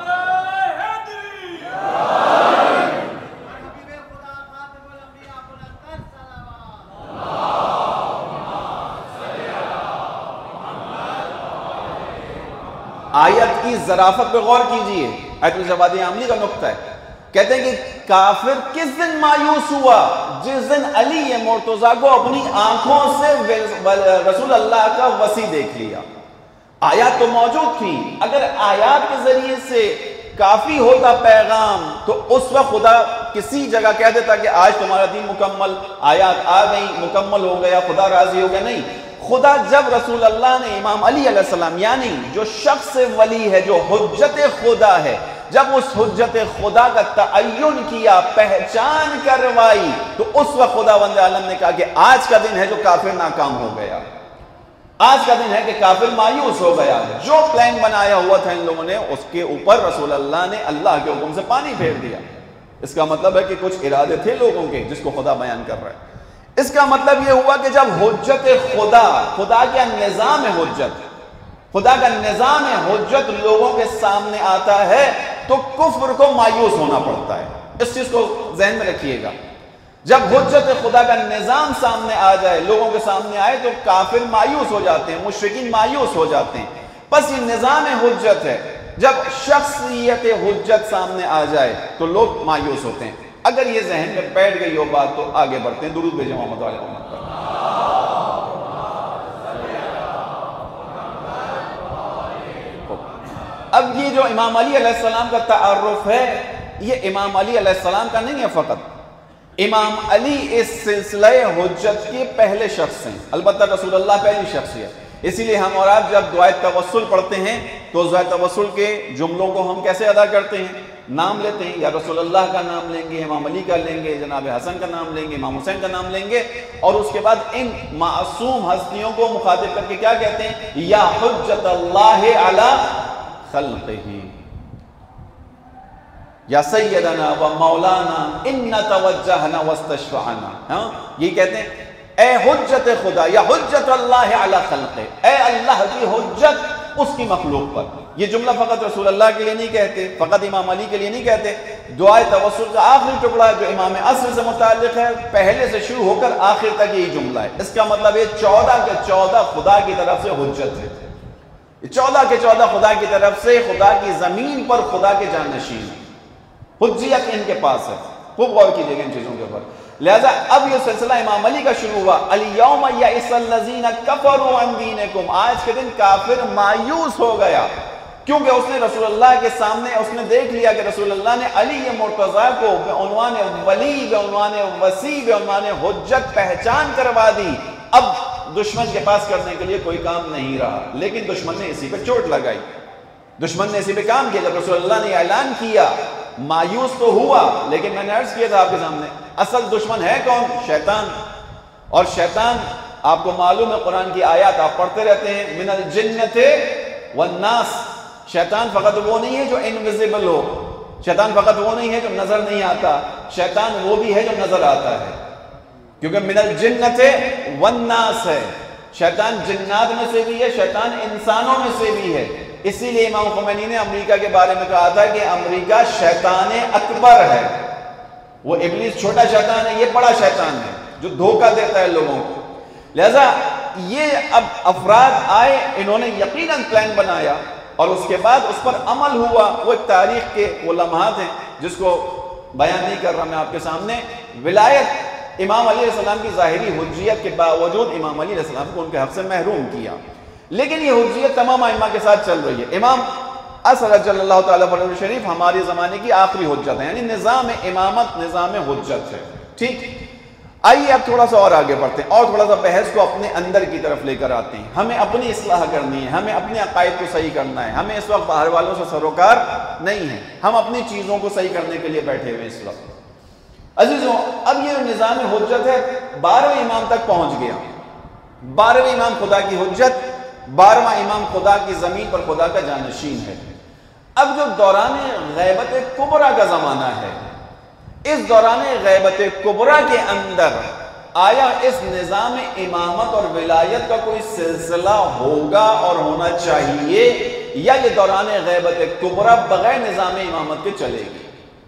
آیت کی ظرافت پہ غور کیجئے. آیت الجواد عاملی کا نقطہ ہے. کہتے ہیں کہ کافر کس دن مایوس ہوا؟ جس دن علی مرتضیٰ کو اپنی آنکھوں سے رسول اللہ کا وصی دیکھ لیا. آیات تو موجود تھی. اگر آیات کے ذریعے سے کافی ہوتا پیغام تو اس وقت خدا کسی جگہ کہہ دیتا کہ آج تمہارا دین مکمل، آیات آ گئی، مکمل ہو گیا، خدا راضی ہو گیا. نہیں، خدا جب رسول اللہ نے امام علی علیہ السلام یعنی جو شخص ولی ہے، جو حجت خدا ہے، جب اس حجت خدا کا تعین کیا، پہچان کروائی، تو اس وقت خداوند عالم نے کہا کہ آج کا دن ہے جو کافر ناکام ہو گیا. آج کا دن ہے کہ کافر مایوس ہو گیا. جو پلان بنایا ہوا تھا ان لوگوں نے اس کے اوپر رسول اللہ نے اللہ کے حکم سے پانی پھیر دیا. اس کا مطلب ہے کہ کچھ ارادے تھے لوگوں کے جس کو خدا بیان کر رہا ہے. اس کا مطلب یہ ہوا کہ جب حجت خدا، خدا کا نظام حجت، خدا کا نظام حجت لوگوں کے سامنے آتا ہے تو کفر کو مایوس ہونا پڑتا ہے. اس چیز کو ذہن میں رکھیے گا. جب حجت خدا کا نظام سامنے آ جائے، لوگوں کے سامنے آئے، تو کافر مایوس ہو جاتے ہیں، مشرکین مایوس ہو جاتے ہیں. بس یہ نظام حجت ہے. جب شخصیت حجت سامنے آ جائے تو لوگ مایوس ہوتے ہیں. اگر یہ ذہن میں بیٹھ گئی ہو بات تو آگے بڑھتے ہیں. درود بھیجیں محمد علیہ وسلم پر. اب یہ جو امام علی علیہ السلام کا تعارف ہے، یہ امام علی علیہ السلام کا نہیں ہے فقط. امام علی اس سلسلہ حجت کے پہلے شخص ہیں. البتہ رسول اللہ پہلی شخصیت. اسی لیے ہم اور آپ جب دعائے توسل پڑھتے ہیں تو دعائے توسل کے جملوں کو ہم کیسے ادا کرتے ہیں؟ نام لیتے ہیں. یا رسول اللہ کا نام لیں گے، امام علی کا لیں گے، جناب حسن کا نام لیں گے، امام حسین کا نام لیں گے، اور اس کے بعد ان معصوم ہستیوں کو مخاطب کر کے کیا کہتے ہیں؟ یا حجت اللہ علی خلقہ، یا سیدنا و مولانا ان توجہنا واستشفعنا. یہ کہتے ہیں اے حجت خدا، یا حجت اللہ علی خلقہ، اے اللہ کی حجت اس کی مخلوق پر. یہ جملہ فقط رسول اللہ کے لیے نہیں کہتے، فقط امام علی کے لیے نہیں کہتے. دعائے توسل کا آخری ٹکڑا جو امام عصر سے متعلق ہے، پہلے سے شروع ہو کر آخر تک یہی جملہ ہے. اس کا مطلب یہ 14 کے 14 خدا کی طرف سے حجت ہے. 14 کے 14 خدا کی طرف سے، خدا کی زمین پر خدا کے جانشین، حجیت ان کے پاس ہے. خوب غور کیجئے گا ان چیزوں کے اوپر. لہذا اب یہ سلسلہ امام علی کا شروع ہوا. الیوم یئس الذین کفروا عن دینکم. آج کے دن کافر مایوس ہو گیا کیونکہ اس نے رسول اللہ کے سامنے اس نے دیکھ لیا کہ رسول اللہ نے علی مرتضیٰ کو بعنوان ولی، بعنوان وصی، بعنوان حجت پہچان کروا دی. اب دشمن کے پاس کرنے کے لیے کوئی کام نہیں رہا. لیکن دشمن نے اسی پہ چوٹ لگائی، دشمن نے اسی پہ کام کیا. جب رسول اللہ نے اعلان کیا مایوس تو ہوا، لیکن میں نے عرض کیا تھا آپ کے سامنے اصل دشمن ہے کون؟ شیطان. اور شیطان آپ کو معلوم ہے قرآن کی آیات آپ پڑھتے رہتے ہیں، من الجنت والناس، شیطان فقط وہ نہیں ہے جو انویزیبل ہو، شیطان فقط وہ نہیں ہے جو نظر نہیں آتا، شیطان وہ بھی ہے جو نظر آتا ہے، کیونکہ من الجنت والناس ہے، شیطان جنات میں سے بھی ہے، شیطان انسانوں میں سے بھی ہے۔ اسی لیے امام خمینی نے امریکہ کے بارے میں کہا تھا کہ امریکہ شیطان اکبر ہے، وہ ابلیس چھوٹا شیطان ہے، یہ بڑا شیطان ہے جو دھوکہ دیتا ہے لوگوں کو۔ لہذا یہ اب افراد آئے، انہوں نے یقیناً پلان بنایا اور اس کے بعد اس پر عمل ہوا۔ وہ ایک تاریخ کے وہ لمحات ہیں جس کو بیان نہیں کر رہا میں آپ کے سامنے۔ ولایت امام علی علیہ السلام کی ظاہری حجیت کے باوجود امام علی علیہ السلام کو ان کے حق سے محروم کیا، لیکن یہ حجیت تمام ائمہ کے ساتھ چل رہی ہے۔ امام اصل جل اللہ تعالیٰ عنہ شریف ہمارے زمانے کی آخری حجت ہے، یعنی نظام امامت نظام حجت ہے۔ ٹھیک، آئیے اب تھوڑا سا اور آگے بڑھتے ہیں اور تھوڑا سا بحث کو اپنے اندر کی طرف لے کر آتے ہیں۔ ہمیں اپنی اصلاح کرنی ہے، ہمیں اپنے عقائد کو صحیح کرنا ہے، ہمیں اس وقت باہر والوں سے سروکار نہیں ہے، ہم اپنی چیزوں کو صحیح کرنے کے لیے بیٹھے ہوئے اس وقت۔ عزیزوں، اب یہ نظام حجت ہے 12ویں امام تک پہنچ گیا۔ 12ویں امام خدا کی حجت، 12واں امام خدا کی زمین پر خدا کا جانشین ہے۔ اب جو دوران غیبت کبریٰ کا زمانہ ہے، اس دوران غیبت کبریٰ کے اندر آیا اس نظام امامت اور ولایت کا کوئی سلسلہ ہوگا اور ہونا چاہیے، یا یہ دوران غیبت کبریٰ بغیر نظام امامت کے چلے گی؟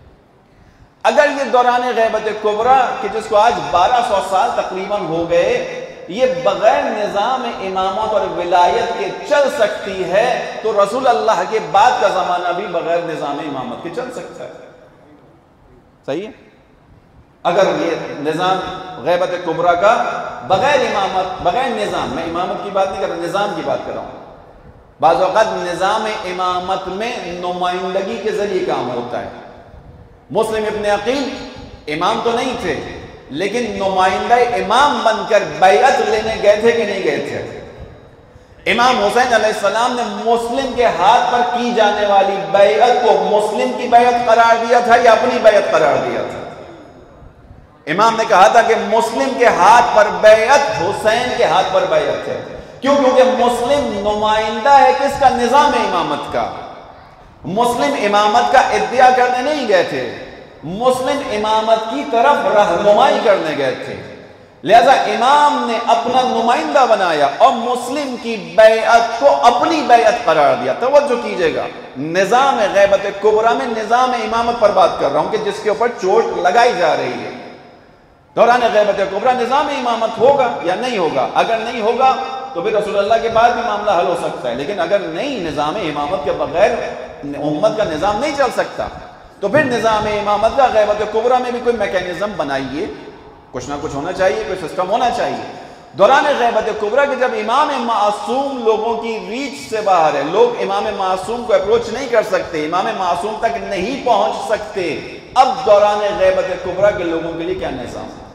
اگر یہ دوران غیبت کبریٰ کہ جس کو آج 1200 سال تقریباً ہو گئے، یہ بغیر نظام امامت اور ولایت کے چل سکتی ہے، تو رسول اللہ کے بعد کا زمانہ بھی بغیر نظام امامت کے چل سکتا ہے۔ صحیح ہے؟ اگر یہ نظام غیبت کبریٰ کا بغیر امامت، بغیر نظام، میں امامت کی بات نہیں کر رہا، نظام کی بات کر رہا ہوں۔ بعض اوقات نظام امامت میں نمائندگی کے ذریعے کام ہوتا ہے۔ مسلم ابن عقیل امام تو نہیں تھے، لیکن نمائندہ امام بن کر بیعت لینے گئے تھے کہ نہیں گئے تھے؟ امام حسین علیہ السلام نے مسلم کے ہاتھ پر کی جانے والی بیعت کو مسلم کی بیعت قرار دیا تھا یا اپنی بیعت قرار دیا تھا؟ امام نے کہا تھا کہ مسلم کے ہاتھ پر بیعت حسین کے ہاتھ پر بیعت ہے۔ کیوں؟ کیونکہ مسلم نمائندہ ہے کس کا؟ نظام امامت کا۔ مسلم امامت کا ادعا کرنے نہیں گئے تھے، مسلم امامت کی طرف رہنمائی کرنے گئے تھے۔ لہذا امام نے اپنا نمائندہ بنایا اور مسلم کی بیعت کو اپنی بیعت قرار دیا۔ توجہ کیجئے گا، نظام غیبت کبریٰ میں نظام امامت پر بات کر رہا ہوں کہ جس کے اوپر چوٹ لگائی جا رہی ہے۔ دوران غیبت کبریٰ نظام امامت ہوگا یا نہیں ہوگا؟ اگر نہیں ہوگا تو پھر رسول اللہ کے بعد بھی معاملہ حل ہو سکتا ہے، لیکن اگر نہیں، نظام امامت کے بغیر امت کا نظام نہیں چل سکتا، تو پھر نظام امامت کا غیبت کبریٰ میں بھی کوئی میکینزم بنائیے، کچھ نہ کچھ ہونا چاہیے، کوئی سسٹم ہونا چاہیے۔ دوران غیبت کبریٰ کہ جب امام معصوم لوگوں کی ریچ سے باہر ہے، لوگ امام معصوم کو اپروچ نہیں کر سکتے، امام معصوم تک نہیں پہنچ سکتے، اب دوران غیبت کبریٰ کے لوگوں کے لیے کیا نظام ہے؟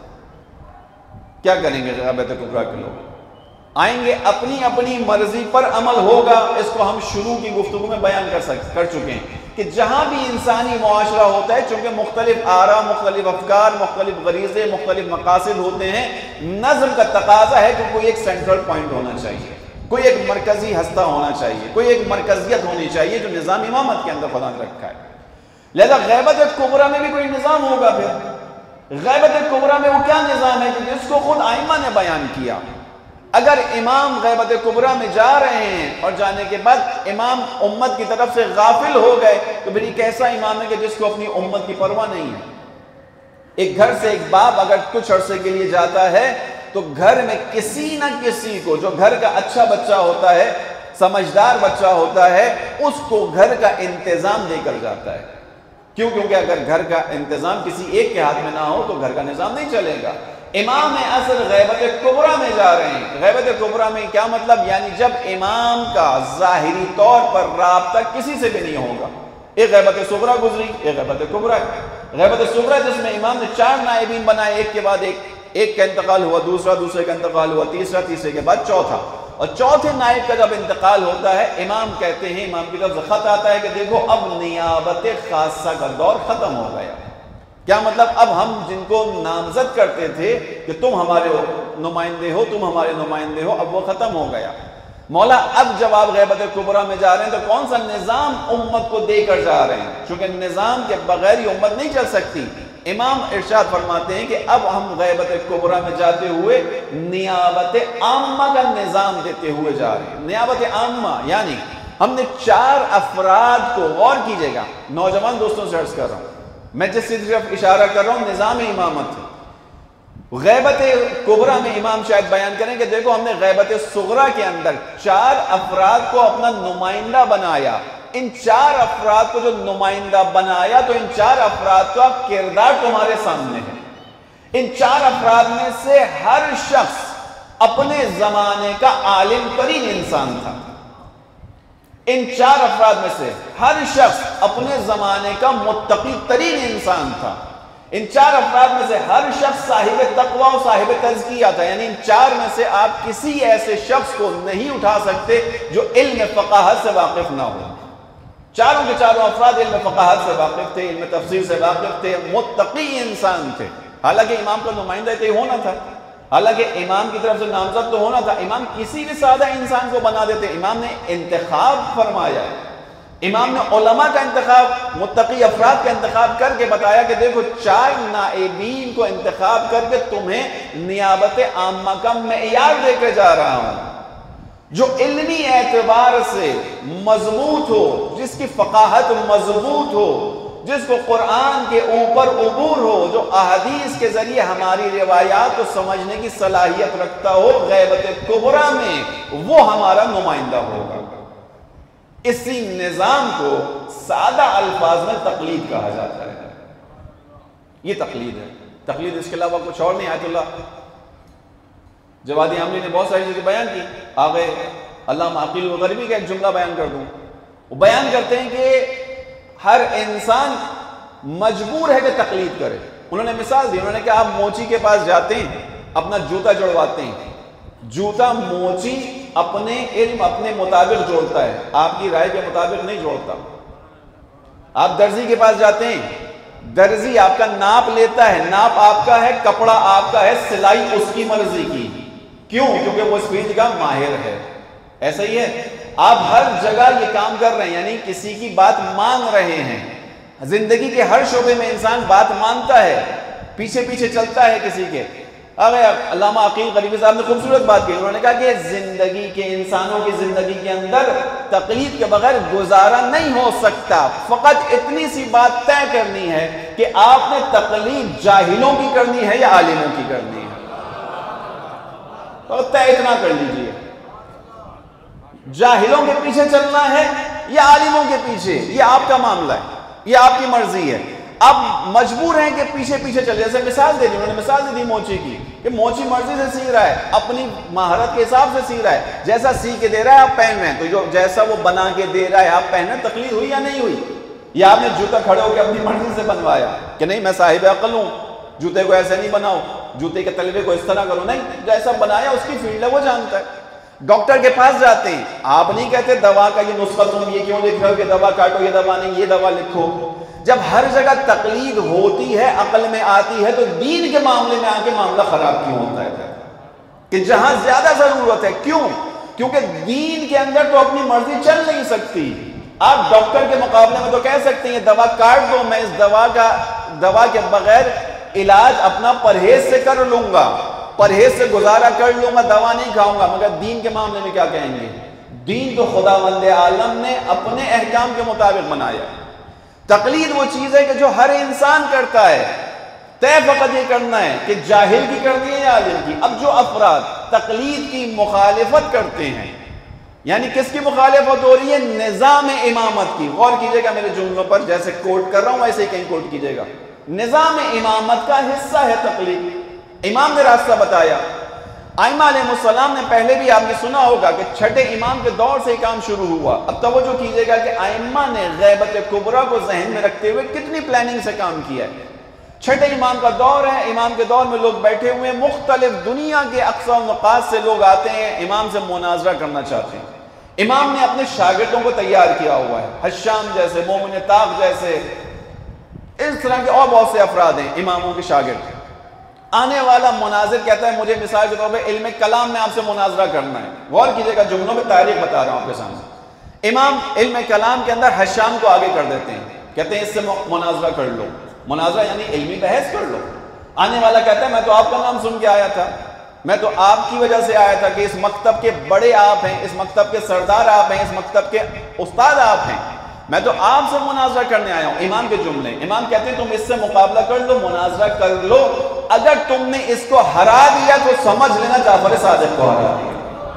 کیا کریں گے غیبت کبریٰ کے لوگ؟ آئیں گے، اپنی اپنی مرضی پر عمل ہوگا۔ اس کو ہم شروع کی گفتگو میں بیان کر چکے ہیں کہ جہاں بھی انسانی معاشرہ ہوتا ہے، چونکہ مختلف آراء، مختلف افکار، مختلف غریزے، مختلف مقاصد ہوتے ہیں، نظم کا تقاضا ہے کہ کوئی ایک سینٹرل پوائنٹ ہونا چاہیے، کوئی ایک مرکزی ہستہ ہونا چاہیے، کوئی ایک مرکزیت ہونی چاہیے جو نظام امامت کے اندر خدا نے رکھا ہے۔ لہذا غیبت کبریٰ میں بھی کوئی نظام ہوگا۔ پھر غیبت کبریٰ میں وہ کیا نظام ہے کہ جس کو خود ائمہ نے بیان کیا؟ اگر امام غیبت کبریٰ میں جا رہے ہیں اور جانے کے بعد امام امت کی طرف سے غافل ہو گئے، تو پھر یہ کیسا امام ہے کہ جس کو اپنی امت کی پرواہ نہیں ہے؟ ایک گھر سے ایک باپ اگر کچھ عرصے کے لیے جاتا ہے تو گھر میں کسی نہ کسی کو، جو گھر کا اچھا بچہ ہوتا ہے، سمجھدار بچہ ہوتا ہے، اس کو گھر کا انتظام دے کر جاتا ہے۔ کیوں؟ کیونکہ اگر گھر کا انتظام کسی ایک کے ہاتھ میں نہ ہو تو گھر کا نظام نہیں چلے گا۔ امام اصل غیبت کبریٰ میں جا رہے ہیں۔ غیبت کبریٰ میں کیا مطلب؟ یعنی جب امام کا ظاہری طور پر رابطہ کسی سے بھی نہیں ہوگا۔ ایک غیبت صغریٰ گزری، ایک غیبت کبریٰ۔ غیبت صغریٰ جس میں امام نے 4 نائبین بنائے، ایک کے بعد ایک کا انتقال ہوا، دوسرے کا انتقال ہوا، تیسرے کے بعد چوتھا، اور چوتھے نائب کا جب انتقال ہوتا ہے، امام کہتے ہیں، امام کی طرف سے خط آتا ہے کہ دیکھو اب نیابت خاصہ کا دور ختم ہو گیا۔ کیا مطلب؟ اب ہم جن کو نامزد کرتے تھے کہ تم ہمارے نمائندے ہو، تم ہمارے نمائندے ہو، اب وہ ختم ہو گیا۔ مولا اب جب آپ غیبت کبریٰ میں جا رہے ہیں تو کون سا نظام امت کو دے کر جا رہے ہیں؟ چونکہ نظام کے بغیر ہی امت نہیں چل سکتی۔ امام ارشاد فرماتے ہیں کہ اب ہم غیبت کبریٰ میں جاتے ہوئے نیابت عامہ کا نظام دیتے ہوئے جا رہے ہیں۔ نیابت عامہ یعنی ہم نے 4 افراد کو، غور کیجئے گا، نوجوان دوستوں سے عرض کر رہا ہوں، میں جس سے طرف اشارہ کر رہا ہوں نظام امامت ہے۔ غیبت کبریٰ میں امام شاید بیان کریں کہ دیکھو ہم نے غیبت صغریٰ کے اندر 4 افراد کو اپنا نمائندہ بنایا۔ ان 4 افراد کو جو نمائندہ بنایا تو ان 4 افراد کا کردار تمہارے سامنے ہے۔ ان 4 افراد میں سے ہر شخص اپنے زمانے کا عالم ترین انسان تھا۔ ان 4 افراد میں سے ہر شخص اپنے زمانے کا متقی ترین انسان تھا۔ ان 4 افراد میں سے ہر شخص صاحب تقوی و صاحب تزکیہ تھا، یعنی ان 4 میں سے آپ کسی ایسے شخص کو نہیں اٹھا سکتے جو علم فقاہت سے واقف نہ ہو۔ چاروں کے چاروں افراد علم فقاہت سے واقف تھے، علم تفسیر سے واقف تھے، متقی انسان تھے۔ حالانکہ امام کا نمائندہ تو ہونا تھا، حالانکہ امام کی طرف سے نامزد تو ہونا تھا۔ امام کسی بھی سادہ انسان کو بنا دیتے، امام نے انتخاب فرمایا ہے۔ امام نے علماء کا انتخاب، متقی افراد کا انتخاب کر کے بتایا کہ دیکھو 4 نائبین کو انتخاب کر کے تمہیں نیابت عامہ کا معیار دے کے جا رہا ہوں، جو علمی اعتبار سے مضبوط ہو، جس کی فقاہت مضبوط ہو، جس کو قرآن کے اوپر عبور ہو، جو احادیث کے ذریعے ہماری روایات کو سمجھنے کی صلاحیت رکھتا ہو۔ غیبت کبریٰ میں وہ ہمارا نمائندہ ہوگا۔ اسی نظام کو سادہ الفاظ میں تقلید کہا جاتا ہے۔ یہ تقلید ہے، تقلید اس کے علاوہ کچھ اور نہیں۔ آیت اللہ جوادی عاملی نے بہت ساری چیزیں بیان کی، آگے علامہ عقیل الغربی کا ایک جملہ بیان کر دوں۔ وہ بیان کرتے ہیں کہ ہر انسان مجبور ہے کہ تقلید کرے۔ انہوں نے مثال دی، انہوں نے کہا آپ موچی کے پاس جاتے ہیں، اپنا جوتا جڑواتے ہیں، جوتا موچی اپنے علم اپنے مطابق جوڑتا ہے، آپ کی رائے کے مطابق نہیں جوڑتا۔ آپ درزی کے پاس جاتے ہیں، درزی آپ کا ناپ لیتا ہے، ناپ آپ کا ہے، کپڑا آپ کا ہے، سلائی اس کی مرضی کی۔ کیوں؟ کیونکہ وہ اس فیلڈ کا ماہر ہے۔ ایسا ہی ہے، آپ ہر جگہ یہ کام کر رہے ہیں، یعنی کسی کی بات مان رہے ہیں۔ زندگی کے ہر شعبے میں انسان بات مانتا ہے، پیچھے پیچھے چلتا ہے کسی کے۔ علامہ عقیل غریبی صاحب نے خوبصورت بات کی، انہوں نے کہا کہ زندگی کے انسانوں کی زندگی کے اندر تقلید کے بغیر گزارا نہیں ہو سکتا۔ فقط اتنی سی بات طے کرنی ہے کہ آپ نے تقلید جاہلوں کی کرنی ہے یا عالموں کی کرنی ہے۔ تو طے اتنا کر لیجئے، جاہلوں کے پیچھے چلنا ہے یا عالموں کے پیچھے، یہ آپ کا معاملہ ہے، یہ آپ کی مرضی ہے۔ اب مجبور ہیں کہ پیچھے پیچھے چلے۔ جیسے مثال دے دی، انہوں نے مثال دے دی موچی کی، کہ موچی مرضی سے سی رہا ہے، اپنی مہارت کے حساب سے سی رہا ہے، جیسا سی کے دے رہا ہے آپ پہن رہے ہیں، تو جو جیسا وہ بنا کے دے رہا ہے آپ پہن رہے ہیں۔ تقلید ہوئی یا نہیں ہوئی؟ یا آپ نے جوتا کھڑے ہو کے اپنی مرضی سے بنوایا کہ نہیں میں صاحب عقل ہوں، جوتے کو ایسے نہیں بناؤ، جوتے کے تلوے کو اس طرح کرو، نہیں، جیسا بنایا اس کی فیلڈ ہے، وہ جانتا ہے۔ ڈاکٹر کے پاس جاتے ہیں، آپ نہیں کہتے دوا کا یہ نسخہ تم یہ کیوں لکھ رہے ہو کہ دوا کاٹو، یہ دوا نہیں، یہ دوا لکھو۔ جب ہر جگہ تقلید ہوتی ہے، عقل میں آتی ہے، تو دین کے معاملے میں آ کے معاملہ خراب کیوں ہوتا ہے؟ کہ جہاں زیادہ ضرورت ہے، کیوں؟ کیونکہ دین کے اندر تو اپنی مرضی چل نہیں سکتی۔ آپ ڈاکٹر کے مقابلے میں تو کہہ سکتے ہیں یہ دوا کاٹ دو، میں اس دوا کے بغیر علاج اپنا پرہیز سے کر لوں گا، پرہیز سے گزارا کر لوں گا، دوا نہیں کھاؤں گا۔ مگر دین کے معاملے میں کیا کہیں گے؟ دین تو خداوند عالم نے اپنے احکام کے مطابق بنایا۔ تقلید وہ چیز ہے کہ جو ہر انسان کرتا ہے، طے فقط یہ کرنا ہے کہ جاہل کی کرنی ہے یا عالم کی۔ اب جو افراد تقلید کی مخالفت کرتے ہیں، یعنی کس کی مخالفت ہو رہی ہے؟ نظام امامت کی۔ غور کیجئے گا میرے جملوں پر، جیسے کوٹ کر رہا ہوں ویسے ہی کہیں کوٹ کیجئے گا۔ نظام امامت کا حصہ ہے تقلید۔ امام نے راستہ بتایا، ائمہ علیہ السلام نے، پہلے بھی آپ نے سنا ہوگا کہ چھٹے امام کے دور سے کام شروع ہوا۔ اب توجہ کیجئے گا کہ ائمہ نے غیبت کبریٰ کو ذہن میں رکھتے ہوئے کتنی پلاننگ سے کام کیا ہے۔ چھٹے امام کا دور ہے، امام کے دور میں لوگ بیٹھے ہوئے، مختلف دنیا کے اقصا و نقاط سے لوگ آتے ہیں، امام سے مناظرہ کرنا چاہتے ہیں۔ امام نے اپنے شاگردوں کو تیار کیا ہوا ہے، حشام جیسے، مومن طاق جیسے، اس طرح کے اور بہت سے افراد ہیں اماموں کے شاگرد. آنے والا مناظر کہتا ہے مجھے مثال کے طور پہ علم کلام میں آپ سے مناظرہ کرنا ہے. غور کیجئے گا جملوں میں تاریخ بتا رہا ہوں آپ کے سامنے. امام علم کلام کے اندر حشام کو آگے کر دیتے ہیں, کہتے ہیں اس سے مناظرہ کر لو. مناظرہ یعنی علمی بحث کر لو. آنے والا کہتا ہے میں تو آپ کا نام سن کے آیا تھا, میں تو آپ کی وجہ سے آیا تھا کہ اس مکتب کے بڑے آپ ہیں, اس مکتب کے سردار آپ ہیں, اس مکتب کے استاد آپ ہیں, میں تو آپ سے مناظرہ کرنے آیا ہوں. امام کے جملے, امام کہتے ہیں تم اس سے مقابلہ کر لو, مناظرہ کر لو, اگر تم نے اس کو ہرا دیا تو سمجھ لینا جعفر صادق کو ہرا دیا.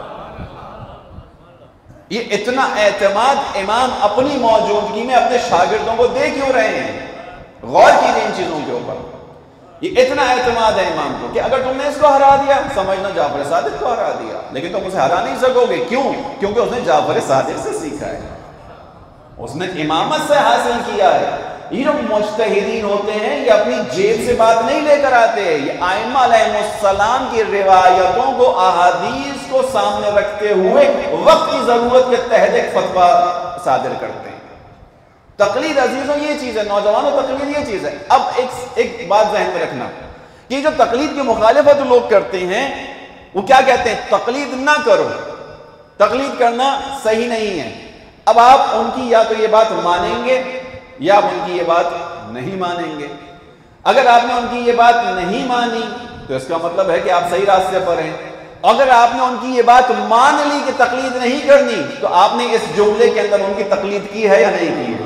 یہ اتنا اعتماد امام اپنی موجودگی میں اپنے شاگردوں کو دے کیوں رہے ہیں؟ غور کیجئے ان چیزوں کے اوپر. یہ اتنا اعتماد ہے امام کو کہ اگر تم نے اس کو ہرا دیا سمجھنا جعفر صادق کو ہرا دیا, لیکن تم اسے ہرا نہیں سکو گے. کیوں؟ کیونکہ اس نے جعفر صادق سے سیکھا ہے, اس نے امامت سے حاصل کیا ہے. یہ جو مجتہدین ہوتے ہیں یہ اپنی جیب سے بات نہیں لے کر آتے, یہ ائمہ علیہ السلام کی روایتوں کو, احادیث کو سامنے رکھتے ہوئے وقت کی ضرورت کے تحت ایک فتویٰ صادر کرتے ہیں. تقلید عزیزوں یہ چیز ہے, نوجوانوں تقلید یہ چیز ہے. اب ایک بات ذہن میں رکھنا کہ جو تقلید کی مخالفت لوگ کرتے ہیں وہ کیا کہتے ہیں؟ تقلید نہ کرو, تقلید کرنا صحیح نہیں ہے. اب آپ ان کی یا تو یہ بات مانیں گے یا آپ ان کی یہ بات نہیں مانیں گے. اگر آپ نے ان کی یہ بات نہیں مانی تو اس کا مطلب ہے کہ آپ صحیح راستے پر ہیں. اگر آپ نے ان کی یہ بات مان لی کہ تقلید نہیں کرنی تو آپ نے اس جملے کے اندر ان کی تقلید کی ہے یا نہیں کی ہے؟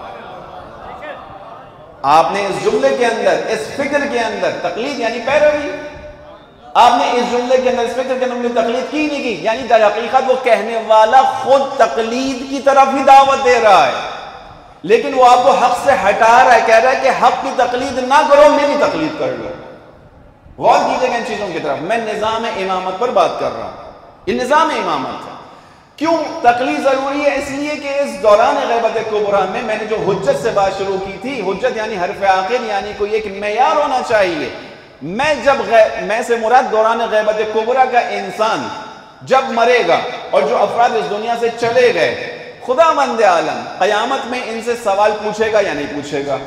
آپ نے اس جملے کے اندر, اس فکر کے اندر, تقلید یعنی پیروی, آپ نے اس جملے کے اندر, اس فکر کے اندر تقلید کی نہیں کی. یعنی در حقیقت وہ کہنے والا خود تقلید کی طرف ہی دعوت دے رہا ہے, لیکن وہ آپ کو حق سے ہٹا رہا ہے, کہہ رہا ہے کہ حق کی تقلید نہ کرو, میری تقلید کر لو. غور کیجئے گا ان چیزوں کی طرف. میں نظام امامت پر بات کر رہا ہوں, یہ نظام امامت ہے. کیوں تقلید ضروری ہے؟ اس لیے کہ اس دوران غیبت کبریٰ میں نے جو حجت سے بات شروع کی تھی, حجت یعنی حرف عاقل, یعنی کوئی ایک معیار ہونا چاہیے. میں سے مراد دوران غیبت کبریٰ کا انسان جب مرے گا اور جو افراد اس دنیا سے چلے گئے, خدا مند عالم قیامت میں ان سے سوال پوچھے گا یا نہیں پوچھے گا؟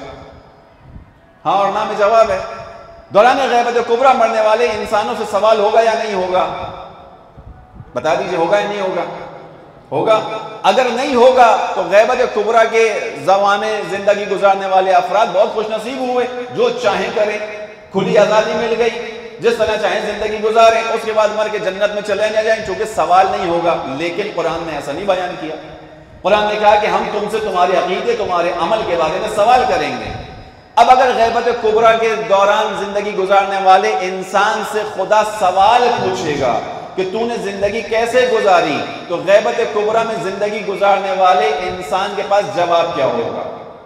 ہاں اور نہ میں جواب ہے. دوران غیبت کبریٰ مرنے والے انسانوں سے سوال ہوگا یا نہیں ہوگا؟ بتا دیجئے, ہوگا یا نہیں ہوگا؟ ہوگا. اگر نہیں ہوگا تو غیبت کبریٰ کے زمانے زندگی گزارنے والے افراد بہت خوش نصیب ہوئے, جو چاہیں کریں, کھلی آزادی مل گئی, جس طرح چاہیں زندگی گزاریں, اس کے بعد مر کے جنت میں چلے نہ جائیں, چونکہ سوال نہیں ہوگا. لیکن قرآن نے ایسا نہیں بیان کیا. قرآن نے کہا کہ ہم تم سے تمہارے عقیدے, تمہارے عمل کے بارے میں سوال کریں گے. اب اگر غیبت کبریٰ کے دوران زندگی گزارنے والے انسان سے خدا سوال پوچھے گا کہ تو نے زندگی کیسے گزاری, تو غیبت کبریٰ میں زندگی گزارنے والے انسان کے پاس جواب کیا ہوگا؟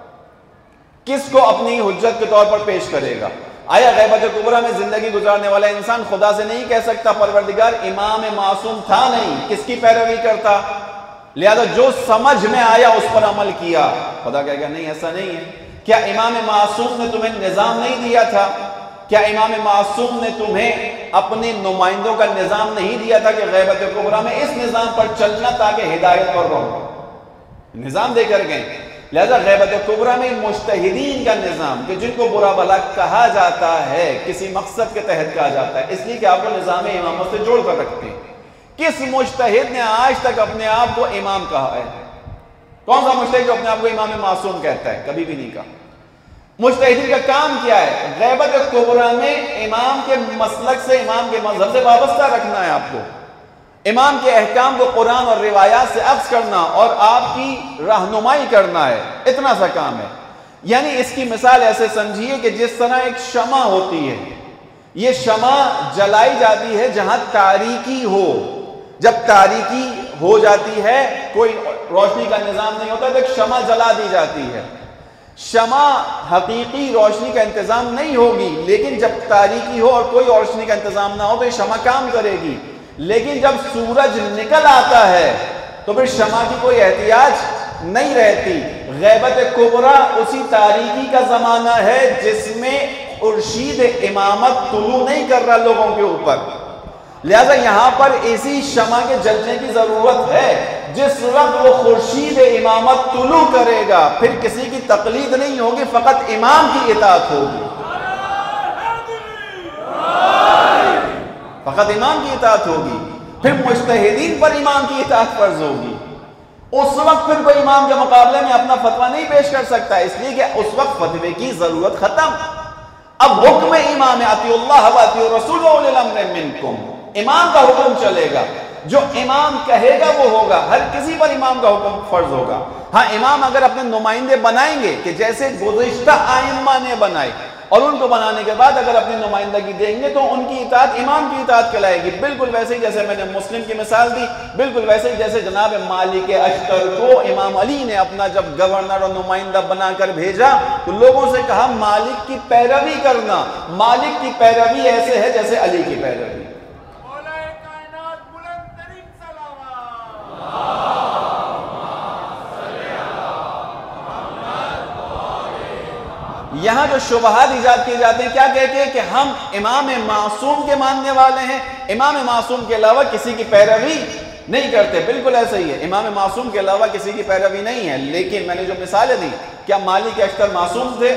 کس کو اپنی حجت کے طور پر پیش کرے گا؟ آیا غیبت کبریٰ میں زندگی گزارنے والا انسان خدا سے نہیں کہہ سکتا پروردگار امام معصوم تھا نہیں, کس کی پیروی کرتا, لہذا جو سمجھ میں آیا اس پر عمل کیا؟ خدا کہے گا نہیں, ایسا نہیں ہے. کیا امام معصوم نے تمہیں نظام نہیں دیا تھا؟ کیا امام معصوم نے تمہیں اپنے نمائندوں کا نظام نہیں دیا تھا کہ غیبت کبریٰ میں اس نظام پر چلنا تاکہ ہدایت پر رہو؟ نظام دے کر گئے. لہذا غیبت کبریٰ میں مجتہدین کا نظام, کہ جن کو برا بھلا کہا جاتا ہے, کسی مقصد کے تحت کہا جاتا ہے, اس لیے کہ آپ کو نظام امامت سے جوڑ کر رکھتے ہیں. کس مجتہد نے آج تک اپنے آپ کو امام کہا ہے؟ کون سا مجتہد جو اپنے آپ کو امام معصوم کہتا ہے؟ کبھی بھی نہیں کہا. مجتہدین کا کام کیا ہے؟ غیبت کبریٰ میں امام کے مسلک سے, امام کے مذہب سے وابستہ رکھنا ہے آپ کو, امام کے احکام کو قرآن اور روایات سے اخذ کرنا اور آپ کی رہنمائی کرنا ہے. اتنا سا کام ہے. یعنی اس کی مثال ایسے سمجھیے کہ جس طرح ایک شمع ہوتی ہے, یہ شمع جلائی جاتی ہے جہاں تاریکی ہو. جب تاریکی ہو جاتی ہے, کوئی روشنی کا نظام نہیں ہوتا, تو ایک شمع جلا دی جاتی ہے. شمع حقیقی روشنی کا انتظام نہیں ہوگی, لیکن جب تاریکی ہو اور کوئی روشنی کا انتظام نہ ہو تو یہ شمع کام کرے گی. لیکن جب سورج نکل آتا ہے تو پھر شمع کی کوئی احتیاج نہیں رہتی. غیبت کبریٰ اسی تاریکی کا زمانہ ہے جس میں خورشید امامت طلوع نہیں کر رہا لوگوں کے اوپر. لہذا یہاں پر اسی شمع کے جلنے کی ضرورت ہے۔ جس وقت وہ خورشید امامت طلوع کرے گا پھر کسی کی تقلید نہیں ہوگی، فقط امام کی اطاعت ہوگی، فقط امام کی اطاعت ہوگی، پھر مجتہدین پر امام کی اطاعت فرض ہوگی۔ اس وقت پھر کوئی امام کے مقابلے میں اپنا فتویٰ نہیں پیش کر سکتا، اس لیے کہ اس وقت فتوے کی ضرورت ختم۔ اب حکم امام اطیعوا اللہ و اطیعوا الرسول و اولی الامر منکم، امام کا حکم چلے گا، جو امام کہے گا وہ ہوگا، ہر کسی پر امام کا حکم فرض ہوگا۔ ہاں امام اگر اپنے نمائندے بنائیں گے کہ جیسے گزشتہ ائمہ نے بنائے، اور ان کو بنانے کے بعد اگر اپنی نمائندگی دیں گے تو ان کی اطاعت امام کی اطاعت کہلائے گی، بالکل ویسے ہی جیسے میں نے مسلم کی مثال دی، بالکل ویسے ہی جیسے جناب مالک اشتر کو امام علی نے اپنا جب گورنر اور نمائندہ بنا کر بھیجا تو لوگوں سے کہا مالک کی پیروی کرنا، مالک کی پیروی ایسے ہے جیسے علی کی پیروی۔ یہاں جو شبہات ایجاد کیے جاتے ہیں، کیا کہتے ہیں کہ ہم امام معصوم کے ماننے والے ہیں، امام معصوم کے علاوہ کسی کی پیروی نہیں کرتے، بالکل ایسا ہی ہے، امام معصوم کے علاوہ کسی کی پیروی نہیں ہے۔ لیکن میں نے جو مثالیں دی، کیا مالک اشتر معصوم تھے؟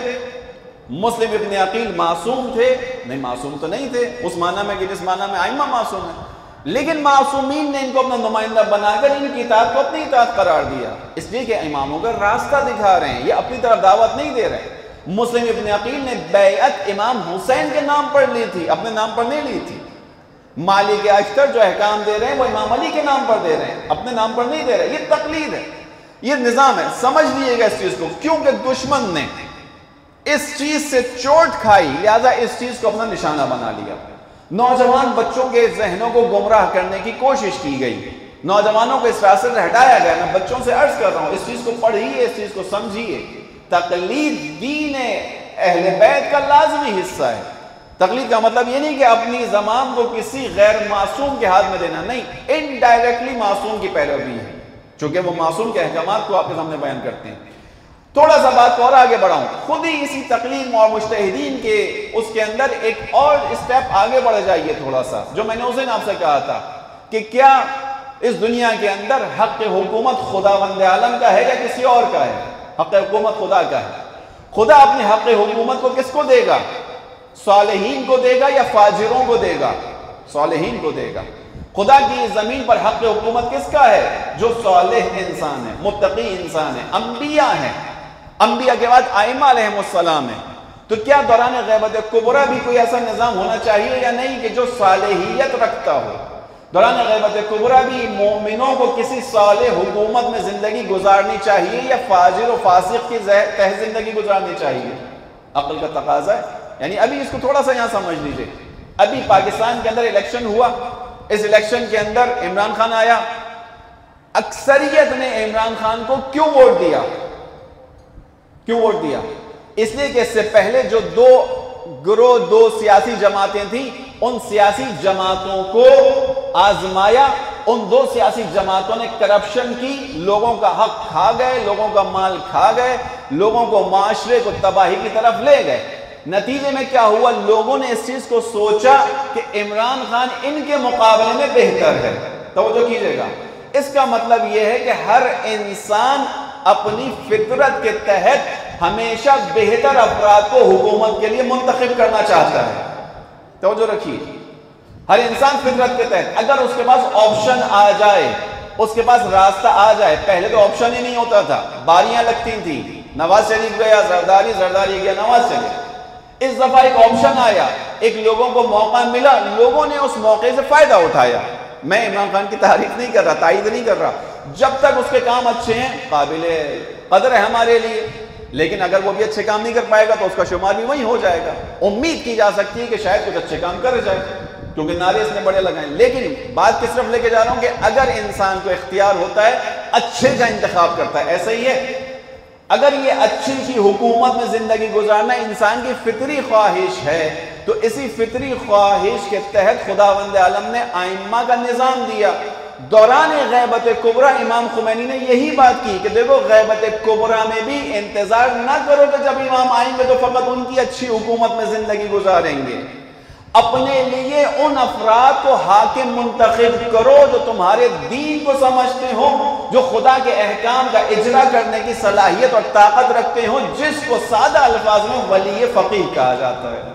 مسلم ابن عقیل معصوم تھے؟ نہیں، معصوم تو نہیں تھے اس معنی میں کہ جس معنی میں ائمہ معصوم ہیں، لیکن معصومین نے ان کو اپنا نمائندہ بنا کر ان کی اطاعت کو اپنی اطاعت قرار دیا، اس لیے کہ اماموں کا راستہ دکھا رہے ہیں، یہ اپنی طرف دعوت نہیں دے رہے۔ مسلم ابن عقیل نے بیعت امام حسین کے نام پر لی تھی، اپنے نام پر نہیں لی تھی۔ مالک اشتر جو احکام دے رہے ہیں وہ امام علی کے نام پر دے رہے ہیں، اپنے نام پر نہیں دے رہے۔ یہ تقلید ہے، یہ نظام ہے، سمجھ لیے گا اس چیز کو، کیونکہ دشمن نے اس چیز سے چوٹ کھائی، لہذا اس چیز کو اپنا نشانہ بنا لیا۔ نوجوان بچوں کے ذہنوں کو گمراہ کرنے کی کوشش کی گئی، نوجوانوں کو اس راستے سے ہٹایا گیا۔ میں بچوں سے عرض کر رہا ہوں، اس چیز کو پڑھیے، اس چیز کو سمجھیے۔ تقلید دین اہل بیت کا لازمی حصہ ہے۔ تقلید کا مطلب یہ نہیں کہ اپنی زمان کو کسی غیر معصوم کے ہاتھ میں دینا، نہیں، انڈائریکٹلی معصوم کی پیروی ہے، چونکہ وہ معصوم کے احکامات کو آپ کے سامنے بیان کرتے ہیں۔ تھوڑا سا بات کو اور آگے بڑھاؤں، خود ہی اسی تقلید اور مجتہدین کے اس کے اندر ایک اور اسٹیپ آگے بڑھ جائیے تھوڑا سا، جو میں نے اس دن آپ سے کہا تھا کہ کیا اس دنیا کے اندر حق حکومت خداوند عالم کا ہے یا کسی اور کا ہے؟ حق حکومت خدا کا ہے۔ خدا اپنی حق حکومت کو کس کو دے گا؟ صالحین کو دے گا یا فاجروں کو دے گا؟ صالحین کو دے گا۔ خدا کی زمین پر حق حکومت کس کا ہے؟ جو صالح انسان ہے، متقی انسان ہے، انبیاء ہیں، انبیاء کے بعد ائمہ علیہم السلام ہیں۔ تو کیا دوران غیبت کبریٰ بھی کوئی ایسا نظام ہونا چاہیے یا نہیں کہ جو صالحیت رکھتا ہو؟ دوران غیبت کبریٰ بھی مومنوں کو کسی صالح حکومت میں زندگی گزارنی چاہیے یا فاجر و فاسق کی تحت زندگی گزارنی چاہیے؟ عقل کا تقاضا ہے۔ یعنی ابھی اس کو تھوڑا سا یہاں سمجھ لیجئے، ابھی پاکستان کے اندر الیکشن ہوا، اس الیکشن کے اندر عمران خان آیا، اکثریت نے عمران خان کو کیوں ووٹ دیا؟ کیوں ووٹ دیا؟ اس لیے کہ اس سے پہلے جو دو سیاسی جماعتیں تھیں، ان سیاسی جماعتوں کو آزمایا، ان دو سیاسی جماعتوں نے کرپشن کی، لوگوں کا حق کھا گئے، لوگوں کا مال کھا گئے، لوگوں کو معاشرے کو تباہی کی طرف لے گئے۔ نتیجے میں کیا ہوا؟ لوگوں نے اس چیز کو سوچا کہ عمران خان ان کے مقابلے میں بہتر ہے۔ توجہ کیجئے گا، اس کا مطلب یہ ہے کہ ہر انسان اپنی فطرت کے تحت ہمیشہ بہتر افراد کو حکومت کے لیے منتخب کرنا چاہتا ہے۔ توجہ رکھیے، ہر انسان فطرت کے تحت، اگر اس کے پاس آپشن آ جائے، اس کے پاس راستہ آ جائے، پہلے تو آپشن ہی نہیں ہوتا تھا، باریاں لگتی تھیں، نواز شریف گیا زرداری، زرداری گیا نواز شریف۔ اس دفعہ ایک آپشن آیا، ایک لوگوں کو موقع ملا، لوگوں نے اس موقع سے فائدہ اٹھایا۔ میں عمران خان کی تعریف نہیں کر رہا، تائید نہیں کر رہا، جب تک اس کے کام اچھے ہیں قابل قدر ہے ہمارے لیے، لیکن اگر وہ بھی اچھے کام نہیں کر پائے گا تو اس کا شمار بھی وہیں ہو جائے گا۔ امید کی جا سکتی ہے کہ شاید کچھ اچھے کام کر جائے، کیونکہ نعرے اس نے بڑے لگائیں۔ لیکن بات کس طرف لے کے جا رہا ہوں کہ اگر انسان کو اختیار ہوتا ہے، اچھے کا انتخاب کرتا ہے، ایسا ہی ہے۔ اگر یہ اچھی سی حکومت میں زندگی گزارنا انسان کی فطری خواہش ہے، تو اسی فطری خواہش کے تحت خداوند عالم نے ائمہ کا نظام دیا۔ دوران غیبت کبریٰ امام خمینی نے یہی بات کی کہ دیکھو غیبت کبریٰ میں بھی انتظار نہ کرو کہ جب امام آئیں گے تو فقط ان کی اچھی حکومت میں زندگی گزاریں گے، اپنے لیے ان افراد کو حاکم منتخب کرو جو تمہارے دین کو سمجھتے ہو، جو خدا کے احکام کا اجرا کرنے کی صلاحیت اور طاقت رکھتے ہو، جس کو سادہ الفاظ میں ولی فقیہ کہا جاتا ہے۔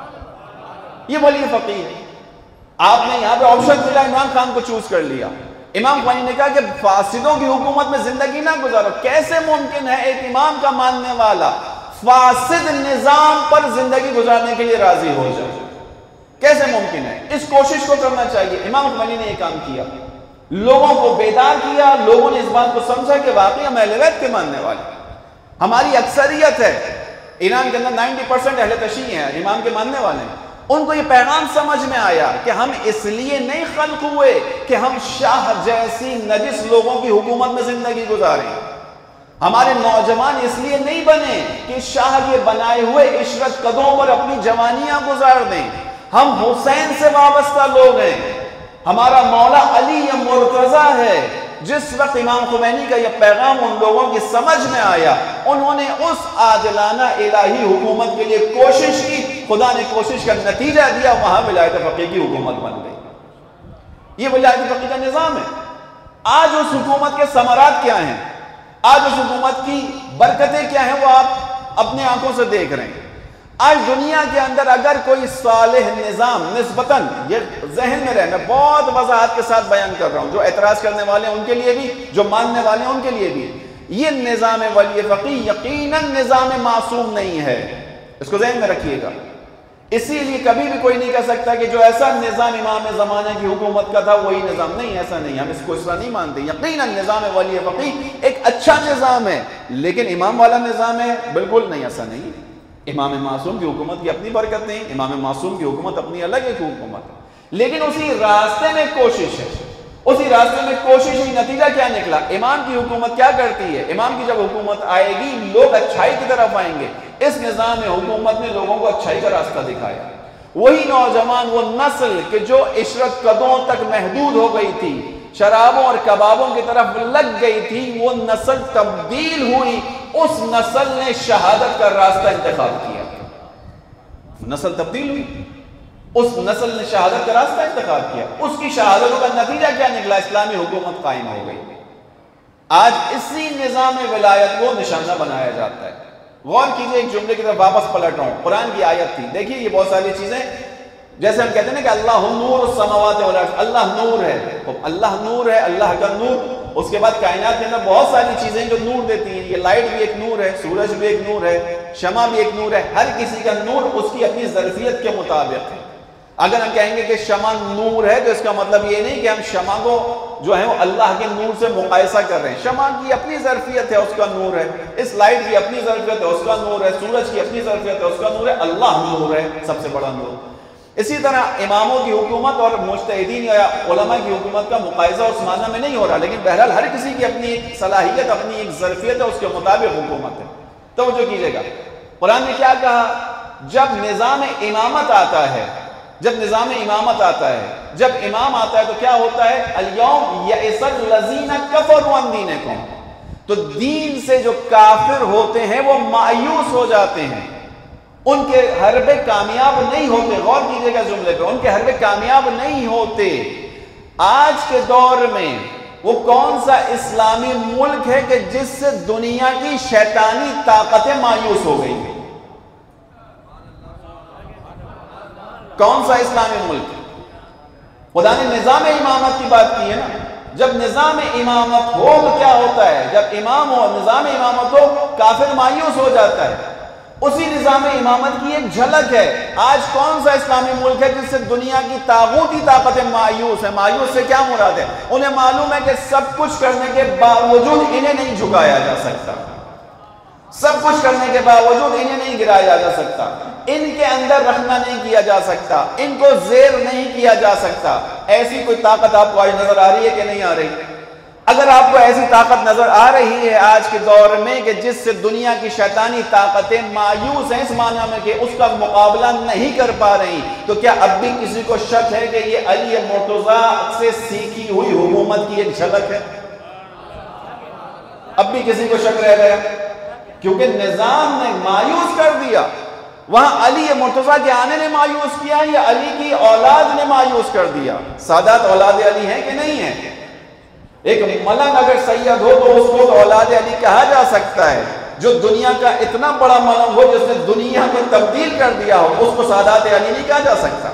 یہ ولی فقیہ ہے۔ آپ نے یہاں پہ آپشن ملا، عمران خان کو چوز کر لیا۔ امام خمینی نے کہا کہ فاسدوں کی حکومت میں زندگی نہ گزارو۔ کیسے ممکن ہے ایک امام کا ماننے والا فاسد نظام پر زندگی گزارنے کے لیے راضی ہو جائے؟ کیسے ممکن ہے؟ اس کوشش کو کرنا چاہیے۔ امام خمینی نے یہ کام کیا، لوگوں کو بیدار کیا، لوگوں نے اس بات کو سمجھا کہ واقعی ہم اہل بیت کے ماننے والے، ہماری اکثریت ہے ایران کے اندر 90% اہل تشیع ہیں، امام کے ماننے والے ہیں۔ ان کو یہ پیغام سمجھ میں آیا کہ ہم اس لیے نہیں خلق ہوئے کہ ہم شاہ جیسی نجس لوگوں کی حکومت میں زندگی گزاریں، ہمارے نوجوان اس لیے نہیں بنے کہ شاہ کے بنائے ہوئے عشرت قدوں پر اپنی جوانیاں گزار دیں۔ ہم حسین سے وابستہ لوگ ہیں، ہمارا مولا علی مرتضیٰ ہے۔ جس وقت امام خمینی کا یہ پیغام ان لوگوں کی سمجھ میں آیا، انہوں نے اس عادلانہ الہی حکومت کے لیے کوشش کی، خدا نے کوشش کا نتیجہ دیا، وہاں ولایت فقیہ کی حکومت بن گئی۔ یہ ولایت فقیہ کا نظام ہے۔ آج اس حکومت کے ثمرات کیا ہیں، آج اس حکومت کی برکتیں کیا ہیں، وہ آپ اپنے آنکھوں سے دیکھ رہے ہیں۔ آج دنیا کے اندر اگر کوئی صالح نظام نسبتاً، یہ ذہن میں رہنا، بہت وضاحت کے ساتھ بیان کر رہا ہوں، جو اعتراض کرنے والے ہیں ان کے لیے بھی، جو ماننے والے ہیں ان کے لیے بھی، یہ نظام ولی فقیہ یقیناً نظام معصوم نہیں ہے، اس کو ذہن میں رکھیے گا۔ اسی لیے کبھی بھی کوئی نہیں کہہ سکتا کہ جو ایسا نظام امام زمانے کی حکومت کا تھا وہی نظام، نہیں، ایسا نہیں، ہم اس کو اس طرح نہیں مانتے۔ یقیناً نظام ولی فقیہ ایک اچھا نظام ہے، لیکن امام والا نظام ہے بالکل نہیں، ایسا نہیں ہے۔ امام معصوم کی حکومت کی اپنی برکت نہیں، امام معصوم کی حکومت اپنی الگ ایک حکومت ہے، لیکن اسی راستے میں کوشش ہے، اسی راستے میں کوشش ہی، نتیجہ کیا نکلا؟ امام کی حکومت کیا کرتی ہے؟ امام کی جب حکومت آئے گی لوگ اچھائی کی طرف آئیں گے۔ اس نظام حکومت نے لوگوں کو اچھائی کا راستہ دکھایا۔ وہی نوجوان، وہ نسل کہ جو عشرت قدوں تک محدود ہو گئی تھی، شرابوں اور کبابوں کی طرف لگ گئی تھی، وہ نسل تبدیل ہوئی، اس نسل نے شہادت کا راستہ انتخاب کیا، نسل تبدیل ہوئی، اس نسل نے شہادت کا راستہ انتخاب کیا، اس کی شہادتوں کا نتیجہ کیا نکلا؟ اسلامی حکومت قائم ہو گئی۔ آج اسی نظام ولایت کو نشانہ بنایا جاتا ہے۔ غور کیجئے، ایک جملے کی طرف واپس پلٹ رہا ہوں، قرآن کی آیت تھی، دیکھیے یہ بہت ساری چیزیں، جیسے ہم کہتے ہیں نا کہ اللہ نور السماوات والارض، اللہ نور ہے، اللہ نور ہے، اللہ کا نور۔ اس کے بعد کائنات کے اندر بہت ساری چیزیں جو نور دیتی ہیں، یہ لائٹ بھی ایک نور ہے، سورج بھی ایک نور ہے، شمع بھی ایک نور ہے، ہر کسی کا نور اس کی اپنی ظرفیت کے مطابق ہے۔ اگر ہم کہیں گے کہ شمع نور ہے تو اس کا مطلب یہ نہیں کہ ہم شمع کو جو ہے وہ اللہ کے نور سے مقایسہ کر رہے ہیں۔ شمع کی اپنی ظرفیت ہے، اس کا نور ہے، اس لائٹ کی اپنی ظرفیت ہے، اس کا نور ہے، سورج کی اپنی ظرفیت ہے، اس کا نور ہے، اللہ نور ہے، سب سے بڑا نور۔ اسی طرح اماموں کی حکومت اور مجتہدین یا علماء کی حکومت کا مقایسہ اس معنی میں نہیں ہو رہا، لیکن بہرحال ہر کسی کی اپنی ایک صلاحیت، اپنی ایک ظرفیت ہے، اس کے مطابق حکومت ہے۔ توجہ کیجئے گا، قرآن نے کیا کہا؟ جب نظام امامت آتا ہے، جب نظام امامت آتا ہے، جب امام آتا ہے تو کیا ہوتا ہے؟ اليوم یئس الذین کفروا عن دینکم، تو دین سے جو کافر ہوتے ہیں وہ مایوس ہو جاتے ہیں، ان کے حربے کامیاب نہیں ہوتے۔ غور کیجئے گا جملے پہ، ان کے حربے کامیاب نہیں ہوتے۔ آج کے دور میں وہ کون سا اسلامی ملک ہے کہ جس سے دنیا کی شیطانی طاقتیں مایوس ہو گئی ہیں؟ کون سا اسلامی ملک؟ خدا نے نظام امامت کی بات کی ہے نا، جب نظام امامت ہو تو کیا ہوتا ہے؟ جب امام ہو، نظام امامت ہو، کافر مایوس ہو جاتا ہے۔ اسی نظام امامت کی ایک جھلک ہے۔ آج کون سا اسلامی ملک ہے جس سے دنیا کی طاغوتی طاقتیں مایوس ہیں؟ مایوس سے کیا مراد ہے؟ انہیں معلوم ہے کہ سب کچھ کرنے کے باوجود انہیں نہیں جھکایا جا سکتا، سب کچھ کرنے کے باوجود انہیں نہیں گرایا جا سکتا، ان کے اندر رکھنا نہیں کیا جا سکتا، ان کو زیر نہیں کیا جا سکتا۔ ایسی کوئی طاقت آپ کو آج نظر آ رہی ہے کہ نہیں آ رہی؟ اگر آپ کو ایسی طاقت نظر آ رہی ہے آج کے دور میں کہ جس سے دنیا کی شیطانی طاقتیں مایوس ہیں، اس معنی میں کہ اس کا مقابلہ نہیں کر پا رہی، تو کیا اب بھی کسی کو شک ہے کہ یہ علی مرتضیٰ سے سیکھی ہوئی حکومت کی ایک جھلک ہے؟ اب بھی کسی کو شک رہ گیا؟ کیونکہ نظام نے مایوس کر دیا، وہاں علی مرتضیٰ کے آنے نے مایوس کیا یا علی کی اولاد نے مایوس کر دیا؟ سادات اولاد علی ہیں کہ نہیں ہیں؟ ایک ملنگ اگر سید ہو تو اس کو اولاد علی کہا جا سکتا ہے. جو دنیا کا اتنا بڑا ملنگ ہو جس نے دنیا کو تبدیل کر دیا ہو اس کو سادات علی نہیں کہا جا سکتا.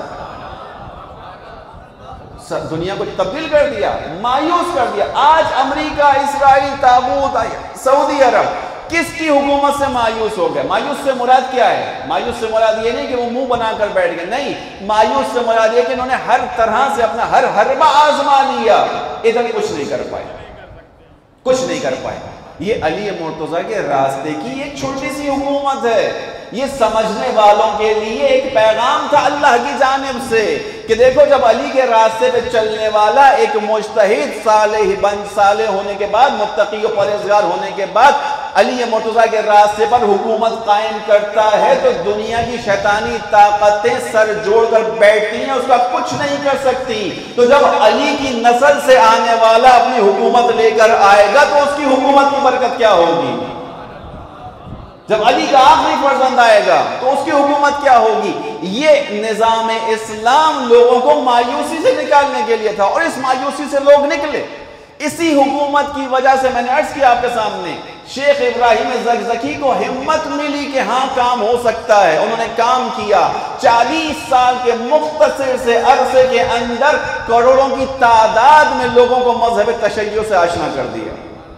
دنیا کو تبدیل کر دیا، مایوس کر دیا. آج امریکہ، اسرائیل، تاغوت، سعودی عرب کس کی حکومت سے مایوس ہو گئے؟ مایوس سے مراد کیا ہے؟ مایوس سے مراد یہ نہیں کہ وہ منہ بنا کر بیٹھ گئے، نہیں، مایوس سے مراد یہ کہ انہوں نے ہر طرح سے اپنا ہر حربہ آزما لیا، ادھر کچھ نہیں کر پائے، کچھ نہیں کر پائے. یہ علی مرتضیٰ کے راستے کی ایک چھوٹی سی حکومت ہے. یہ سمجھنے والوں کے لیے ایک پیغام تھا اللہ کی جانب سے کہ دیکھو جب علی کے راستے پہ چلنے والا ایک مجتہد صالح ہونے کے بعد، متقی و پرہیزگار ہونے کے بعد علی مرتضیٰ کے راستے پر حکومت قائم کرتا ہے تو دنیا کی شیطانی طاقتیں سر جوڑ کر بیٹھتی ہیں، اس کا کچھ نہیں کر سکتی. تو جب علی کی نسل سے آنے والا اپنی حکومت لے کر آئے گا تو اس کی حکومت کی برکت کیا ہوگی؟ جب علی کا آخری فرزند آئے گا تو اس کی حکومت کیا ہوگی؟ یہ نظام اسلام لوگوں کو مایوسی سے نکالنے کے لیے تھا اور اس مایوسی سے لوگ نکلے. اسی حکومت کی وجہ سے میں نے عرض کیا آپ کے سامنے، شیخ ابراہیم زکزکی کو ہمت ملی کہ ہاں کام ہو سکتا ہے. انہوں نے کام کیا، 40 سال کے مختصر سے عرصے کے اندر کروڑوں کی تعداد میں لوگوں کو مذہب تشیع سے آشنا کر دیا.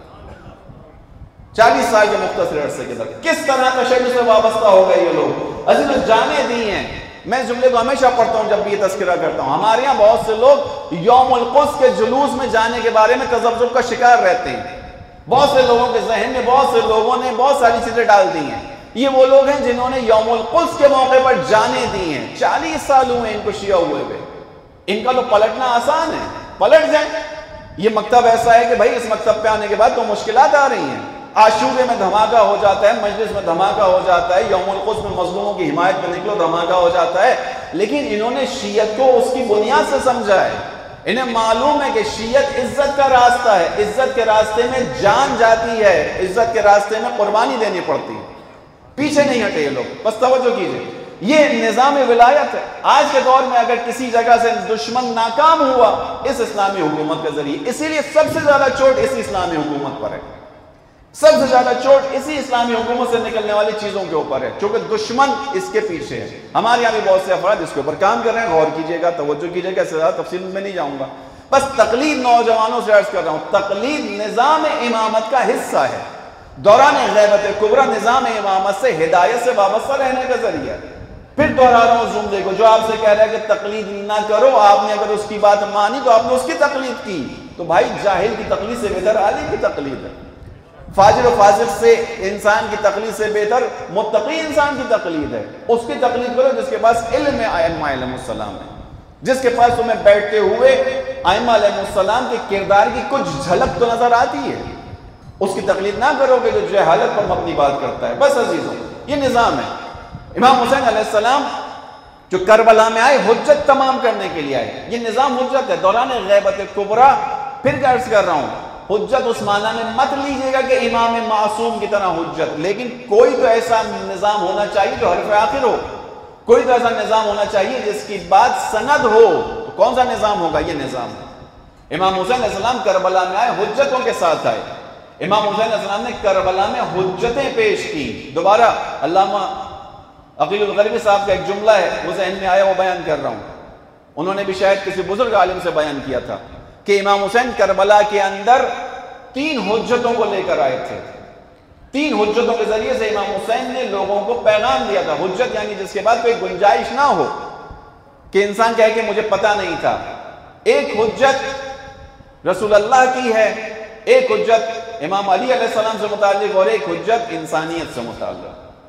40 سال کے مختصر عرصے کے اندر کس طرح تشیع سے وابستہ ہو گئے یہ لوگ. عزیزو جانے دی ہیں. میں اس جملے کو ہمیشہ پڑھتا ہوں جب بھی یہ تذکرہ کرتا ہوں. ہمارے یہاں بہت سے لوگ یوم القدس کے جلوس میں جانے کے بارے میں تذبذب کا شکار رہتے ہیں. بہت سے لوگوں کے ذہن میں بہت سے لوگوں نے بہت ساری چیزیں ڈال دی ہیں. یہ وہ لوگ ہیں جنہوں نے یوم القدس کے موقع پر جانے دی ہیں. 40 سال ہوئے ان کو شیعہ ہوئے ہوئے. ان کا تو پلٹنا آسان ہے، پلٹ جائیں. یہ مکتب ایسا ہے کہ بھائی اس مکتب پہ آنے کے بعد تو مشکلات آ رہی ہیں. عاشورے میں دھماکہ ہو جاتا ہے، مجلس میں دھماکہ ہو جاتا ہے، یوم القدس میں مظلوموں کی حمایت پہ نکلو دھماکہ ہو جاتا ہے. لیکن انہوں نے شیعت کو اس کی بنیاد سے سمجھا ہے. انہیں معلوم ہے کہ شیعت عزت کا راستہ ہے، عزت کے راستے میں جان جاتی ہے، عزت کے راستے میں قربانی دینی پڑتی ہے. پیچھے نہیں ہٹے یہ لوگ، بس توجہ کیجئے. یہ نظام ولایت ہے. آج کے دور میں اگر کسی جگہ سے دشمن ناکام ہوا اس اسلامی حکومت کے ذریعے، اسی لیے سب سے زیادہ چوٹ اسی اسلامی حکومت پر ہے. سب سے زیادہ چوٹ اسی اسلامی حکومت سے نکلنے والی چیزوں کے اوپر ہے، چونکہ دشمن اس کے پیچھے ہے. ہمارے یہاں بھی بہت سے افراد اس کے اوپر کام کر رہے ہیں. غور کیجئے گا، توجہ کیجئے گا. اس سے زیادہ تفصیل میں نہیں جاؤں گا. بس تقلید نوجوانوں سے عرض کر رہا ہوں، تقلید نظام امامت کا حصہ ہے. دوران غیبت کبریٰ نظام امامت سے ہدایت سے وابستہ رہنے کا ذریعہ. پھر دوہرا رہا ہوں زمرے کو جو آپ سے کہہ رہا ہے کہ تقلید نہ کرو. آپ نے اگر اس کی بات مانی تو آپ نے اس کی تقلید کی. تو بھائی جاہل کی تقلید سے بہتر عالم کی تقلید ہے. فاجر و فاسق سے انسان کی تقلید سے بہتر متقی انسان کی تقلید ہے. اس کی تقلید کرو جس کے پاس علم ائمہ علیہ السلام ہے، جس کے پاس تمہیں بیٹھتے ہوئے ائمہ علیہ السلام کے کردار کی کچھ جھلک تو نظر آتی ہے. اس کی تقلید نہ کرو کہ جو جہالت پر مبنی بات کرتا ہے. بس عزیزوں یہ نظام ہے. امام حسین علیہ السلام جو کربلا میں آئے حجت تمام کرنے کے لیے آئے. یہ نظام حجت ہے. دوران غیبت کبریٰ پھر عرض کر رہا ہوں، حجت اس معنی میں مت لیجئے گا کہ امام معصوم کی طرح حجت، لیکن کوئی تو ایسا نظام ہونا چاہیے جو حرف آخر ہو. کوئی تو ایسا نظام ہونا چاہیے جس کی بات سند ہو. تو کون سا نظام ہوگا؟ یہ نظام ہے. امام حسین علیہ السلام کربلا میں آئے حجتوں کے ساتھ آئے. امام حسین علیہ السلام نے کربلا میں حجتیں پیش کی. دوبارہ علامہ عقیل الغربی صاحب کا ایک جملہ ہے وہ ذہن میں آیا، وہ بیان کر رہا ہوں. انہوں نے بھی شاید کسی بزرگ عالم سے بیان کیا تھا کہ امام حسین کربلا کے اندر 3 حجتوں کو لے کر آئے تھے. 3 حجتوں کے ذریعے سے امام حسین نے لوگوں کو پیغام دیا تھا. حجت یعنی جس کے بعد کوئی گنجائش نہ ہو کہ انسان کہے کہ مجھے پتہ نہیں تھا. ایک حجت رسول اللہ کی ہے، ایک حجت امام علی علیہ السلام سے متعلق اور ایک حجت انسانیت سے متعلق.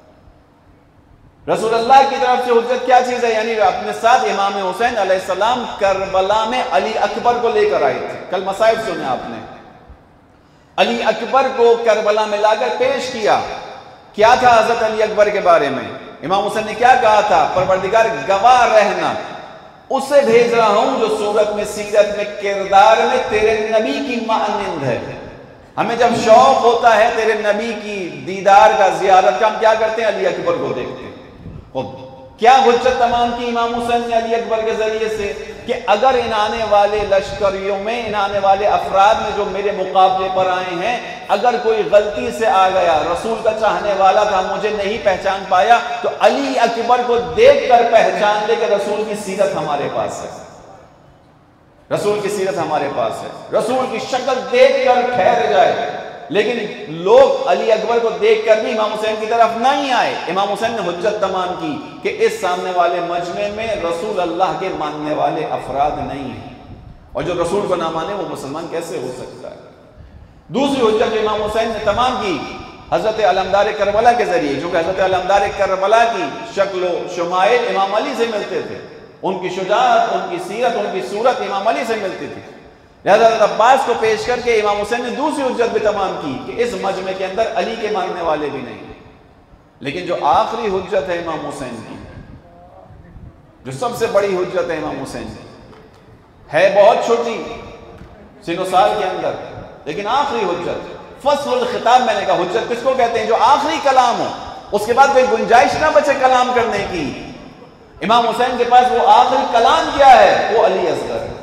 رسول اللہ کی طرف سے حجت کیا چیز ہے؟ یعنی اپنے ساتھ امام حسین علیہ السلام کربلا میں علی اکبر کو لے کر آئے تھے. کل مسائل سنے آپ نے. علی اکبر کو کربلا میں لا کر پیش کیا. کیا تھا حضرت علی اکبر کے بارے میں؟ امام حسین نے کیا کہا تھا؟ پروردگار گواہ رہنا، اسے بھیج رہا ہوں جو صورت میں، سیرت میں، کردار میں تیرے نبی کی مانند ہے. ہمیں جب شوق ہوتا ہے تیرے نبی کی دیدار کا، زیارت کا، ہم کیا کرتے ہیں؟ علی اکبر کو دیکھتے ہیں. کیا حجت تمام کی امام حسین نے علی اکبر کے ذریعے سے کہ اگر ان آنے والے لشکریوں میں، ان آنے والے افراد میں جو میرے مقابلے پر آئے ہیں، اگر کوئی غلطی سے آ گیا، رسول کا چاہنے والا تھا، مجھے نہیں پہچان پایا، تو علی اکبر کو دیکھ کر پہچان لے کہ رسول کی سیرت ہمارے پاس ہے، رسول کی سیرت ہمارے پاس ہے، رسول کی شکل دیکھ کر ٹھہر جائے۔ لیکن لوگ علی اکبر کو دیکھ کر بھی امام حسین کی طرف نہیں آئے۔ امام حسین نے حجت تمام کی کہ اس سامنے والے مجمع میں رسول اللہ کے ماننے والے افراد نہیں ہیں، اور جو رسول کو نہ مانے وہ مسلمان کیسے ہو سکتا ہے۔ دوسری حجت جو امام حسین نے تمام کی حضرت علمدار کربلا کے ذریعے، جو کہ حضرت علمدار کربلا کی شکل و شمائل امام علی سے ملتے تھے، ان کی شجاعت، ان کی سیرت، ان کی صورت امام علی سے ملتی تھی، لہذا حضرت عباس کو پیش کر کے امام حسین نے دوسری حجت بھی تمام کی کہ اس مجمع کے اندر علی کے ماننے والے بھی نہیں۔ لیکن جو آخری حجت ہے امام حسین کی، جو سب سے بڑی حجت ہے امام حسین کی، ہے بہت چھوٹی سن و سال کے اندر، لیکن آخری حجت، فصل الخطاب، میں نے کہا حجت کس کو کہتے ہیں؟ جو آخری کلام ہو، اس کے بعد کوئی گنجائش نہ بچے کلام کرنے کی۔ امام حسین کے پاس وہ آخری کلام کیا ہے؟ وہ علی اصغر ہے۔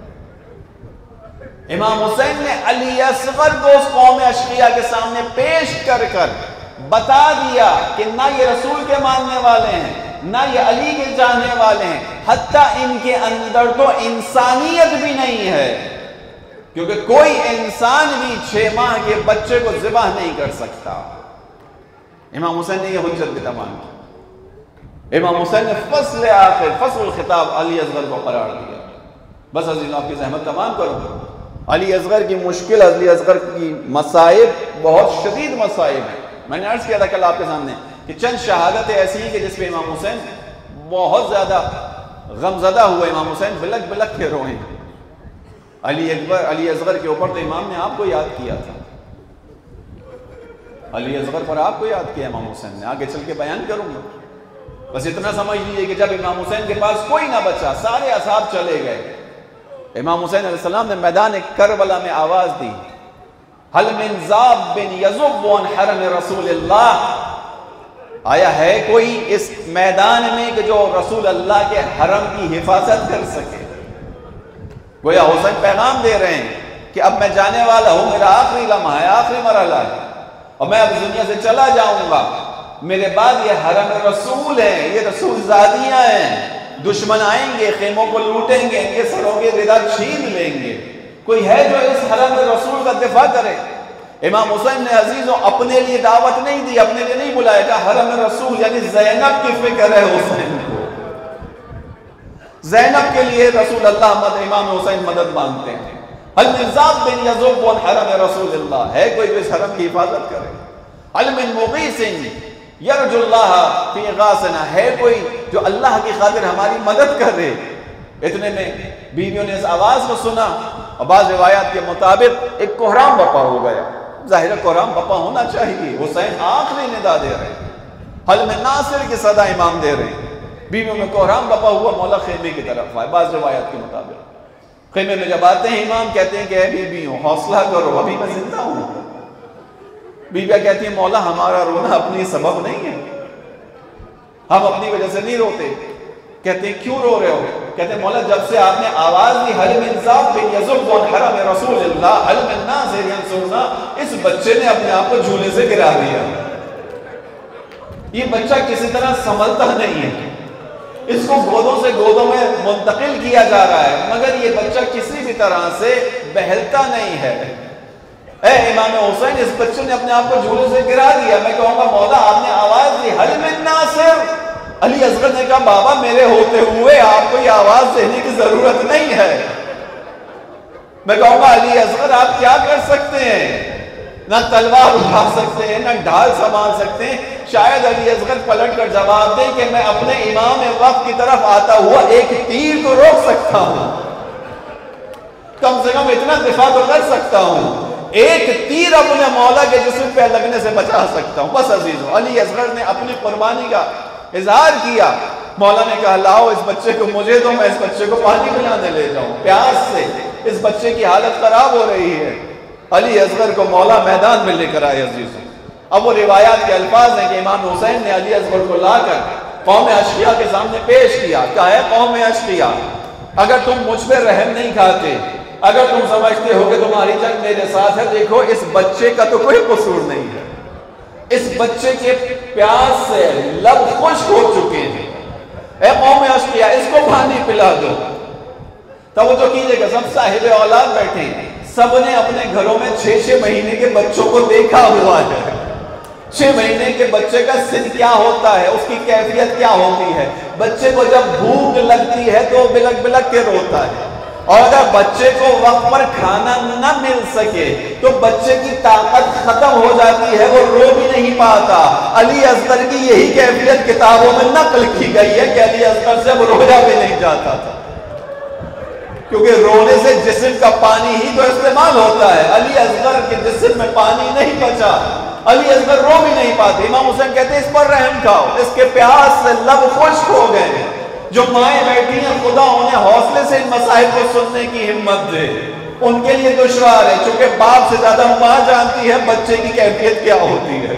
امام حسین نے علی اصغر کو اس قوم اشقیاء کے سامنے پیش کر کر بتا دیا کہ نہ یہ رسول کے ماننے والے ہیں، نہ یہ علی کے چاہنے والے ہیں، حتیٰ ان کے اندر تو انسانیت بھی نہیں ہے، کیونکہ کوئی انسان بھی 6 ماہ کے بچے کو ذبح نہیں کر سکتا۔ امام حسین نے یہ حجت بھی تمام کی۔ امام حسین نے فصل آخر، فصل الخطاب علی اصغر کو قرار دیا۔ بس عزیزوں، آپ کی زحمت تمام کرو۔ علی اصغر کی مشکل، علی اصغر کی مصائب بہت شدید مصائب ہیں۔ میں نے عرض کیا تھا کل آپ کے سامنے کہ چند شہادتیں ایسی ہیں کہ جس پہ امام حسین بہت زیادہ غمزدہ ہوئے، امام حسین بلک بلک کے روئے۔ علی اصغر کے اوپر تو امام نے آپ کو یاد کیا تھا، علی اصغر پر آپ کو یاد کیا امام حسین نے، آگے چل کے بیان کروں گا۔ بس اتنا سمجھ لیجیے کہ جب امام حسین کے پاس کوئی نہ بچا، سارے اصحاب چلے گئے، امام حسین علیہ السلام نے میدان کربلا میں آواز دی، حل من ذاب یذب عن حرم رسول اللہ، آیا ہے کوئی اس میدان میں کہ جو رسول اللہ کے حرم کی حفاظت کر سکے؟ گویا حسین پیغام دے رہے ہیں کہ اب میں جانے والا ہوں، میرا آخری لمحہ ہے، آخری مرحلہ ہے، اور میں اب دنیا سے چلا جاؤں گا، میرے بعد یہ حرم رسول ہیں، یہ رسول زادیاں ہیں، دشمن آئیں گے، خیموں کو لوٹیں گے، ان کے سروں کے ردا چھین لیں گے، کوئی ہے جو اس حرم رسول کا دفاع کرے؟ امام حسین نے عزیزوں اپنے لیے دعوت نہیں دی، اپنے لیے نہیں بلایا، کہ حرم رسول یعنی زینب کی فکر ہے حسین کو، زینب کے لیے رسول اللہ امام حسین مدد مانگتے ہیں۔ حل من ذاب یذب عن حرم رسول اللہ، ہے کوئی جو اس حرم کی حفاظت کرے؟ حل من مغیث یرجو اللہ فی غاثنا، ہے کوئی جو اللہ کی خاطر ہماری مدد کر رہے؟ اتنے میں بیویوں نے اس آواز کو سنا، اور بعض روایات کے مطابق ایک کوہرام بپا ہو گیا۔ ظاہر کوہرام بپا ہونا چاہیے، حسین آخری ندا دے رہے ہیں، حل من ناصر کی صدا امام دے رہے ہیں، بیویوں میں کوہرام بپا ہوا، مولا خیمے کی طرف آئے۔ بعض روایات کے مطابق خیمے میں جب آتے ہیں امام کہتے ہیں کہ اے بیویوں حوصلہ کرو، ابھی میں زندہ ہوں۔ بیویاں کہتی ہیں مولا ہمارا رونا اپنی سبب نہیں ہے، ہم اپنی وجہ سے نہیں روتے۔ کہتے ہیں کیوں رو رہے ہو؟ کہتے ہیں مولا جب سے آپ نے آواز دی حل من ذاب یذب عن حرم رسول اللہ حل من ناصر ینصرنا، اس بچے نے اپنے آپ کو جھولے سے گرا دیا۔ یہ بچہ کسی طرح سنبھلتا نہیں ہے، اس کو گودوں سے گودوں میں منتقل کیا جا رہا ہے، مگر یہ بچہ کسی بھی طرح سے بہلتا نہیں ہے۔ اے امام حسین، اس بچے نے اپنے آپ کو جھولے سے گرا دیا۔ میں کہوں گا مولا آپ نے آواز دی حل من ناصر، علی اصغر نے کہا بابا میرے ہوتے ہوئے آپ کو یہ آواز دینے کی ضرورت نہیں ہے۔ میں کہوں گا علی اصغر آپ کیا کر سکتے ہیں؟ نہ تلوار اٹھا سکتے ہیں، نہ ڈھال سنبھال سکتے ہیں۔ شاید علی اصغر پلٹ کر جواب دے کہ میں اپنے امام وقت کی طرف آتا ہوا ایک تیر تو روک سکتا ہوں، کم سے کم اتنا دفاع تو کر سکتا ہوں، ایک تیر اپنے مولا کے جسم پہ لگنے سے بچا سکتا ہوں۔ بس عزیزوں، علی اصغر نے اپنی قربانی کا اظہار کیا۔ مولا نے کہا لاؤ اس بچے کو مجھے دو، میں اس بچے کو پانی پلانے لے جاؤں، پیاس سے اس بچے کی حالت خراب ہو رہی ہے۔ علی اصغر کو مولا میدان میں لے کر آئے عزیزوں۔ اب وہ روایات کے الفاظ ہیں کہ امام حسین نے علی اصغر کو لا کر قوم اشقیاء کے سامنے پیش کیا، کہا ہے قوم اشقیاء اگر تم مجھ پہ رحم نہیں کھاتے، اگر تم سمجھتے ہو کہ تمہاری جنگ میرے ساتھ ہے، دیکھو اس بچے کا تو کوئی قصور نہیں ہے، اس بچے کے پیاس سے لب خشک ہو چکے ہیں، اے قوم اشقیاء اس کو پانی پلا دو۔ توجہ کیجئے گا، سب صاحب اولاد بیٹھے ہیں، سب نے اپنے گھروں میں 6 مہینے کے بچوں کو دیکھا ہوا ہے۔ 6 مہینے کے بچے کا سن کیا ہوتا ہے، اس کی کیفیت کیا ہوتی ہے۔ بچے کو جب بھوک لگتی ہے تو بلک بلک کے روتا ہے، اور اگر بچے کو وقت پر کھانا نہ مل سکے تو بچے کی طاقت ختم ہو جاتی ہے، وہ رو بھی نہیں پاتا۔ علی اصغر کی یہی کیفیت کتابوں میں نقل کی گئی ہے کہ علی اصغر سے وہ رویا بھی نہیں جاتا تھا، کیونکہ رونے سے جسم کا پانی ہی تو استعمال ہوتا ہے۔ علی اصغر کے جسم میں پانی نہیں بچا، علی اصغر رو بھی نہیں پاتے۔ امام حسین کہتے ہیں اس پر رحم کھاؤ، اس کے پیاس سے لب خشک ہو گئے۔ جو مائیں بیٹھی ہیں خدا انہیں حوصلے سے ان مسائل کو سننے کی ہمت دے، ان کے لیے دشوار ہے، چونکہ باپ سے زیادہ ماں جانتی ہے بچے کی کیفیت کیا ہوتی ہے۔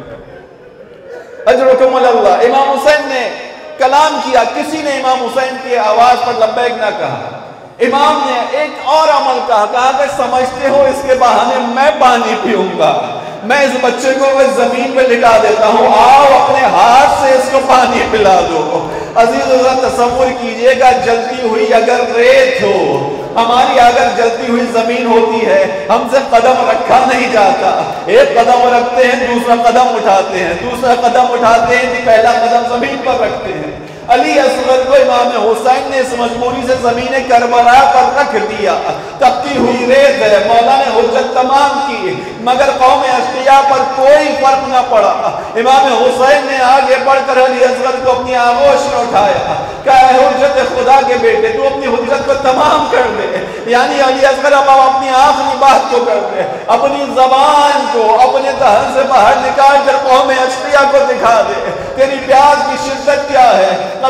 اجرکم اللہ۔ امام حسین نے کلام کیا، کسی نے امام حسین کی آواز پر لبیک نہ کہا۔ امام نے ایک اور عمل کہا کہ سمجھتے ہو اس کے بہانے میں پانی پیوں گا، میں اس بچے کو زمین پہ لٹا دیتا ہوں، آؤ اپنے ہاتھ سے اس کو پانی پلا دو۔ عزیز ذرا تصور کیجئے گا، جلتی ہوئی اگر ریت ہو، ہماری اگر جلتی ہوئی زمین ہوتی ہے، ہم سے قدم رکھا نہیں جاتا، ایک قدم رکھتے ہیں دوسرا قدم اٹھاتے ہیں، دوسرا قدم اٹھاتے ہیں پہلا قدم زمین پر رکھتے ہیں۔ علی اصغر کو امام حسین نے اس مجبوری سے زمین کربلا پر رکھ دیا، تپتی ہوئی ریت ہے، مولا نے حجت تمام کی، مگر قوم اشقیاء پر کوئی فرق نہ پڑا۔ امام حسین نے آگے بڑھ کر علی اصغر کو اپنی آغوش میں اٹھایا، کہا اے حجت خدا کے بیٹے تو اپنی حجت کو تمام کر دے، یعنی علی اصغر اب اپنی آخری بات کو کر دے، اپنی زبان کو اپنے دہن سے باہر نکال کر قوم اشقیاء کو دکھا دے تیری پیاس کی شدت کیا ہے۔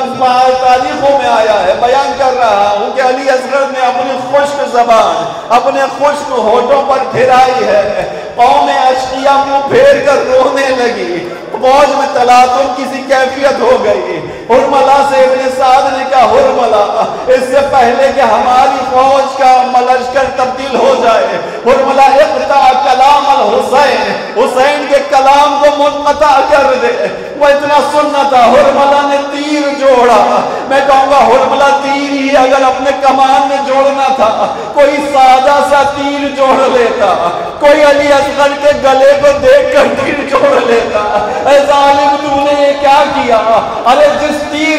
تاریخوں میں آیا ہے، بیان کر رہا ہوں کہ علی اصغر نے اپنی خشک زبان اپنے خشک ہونٹوں پر پھیرائی ہے، قوم اشقیاء منہ پھیر کر رونے لگی، فوج میں تلاطم کسی کیفیت ہو گئی۔ حرملہ سے ابن سعد نے کہا حرملہ اس سے پہلے کہ ہماری فوج کا لشکر تبدیل ہو جائے، حرملہ اقطع کلام الحسین، حسین کے کلام کو منقطع کر دے۔ وہ اتنا سننا تھا، حرملہ نے تیر جوڑا، میں کہوں گا حرملہ تیر ہی اگر اپنے کمان میں جوڑنا تھا کوئی سادہ سا تیر جوڑ لیتا، کوئی علی اصغر کے گلے کو دیکھ کر تیر جوڑ لیتا۔ اے ظالم تو نے یہ کیا کیا؟ ارے جس تیر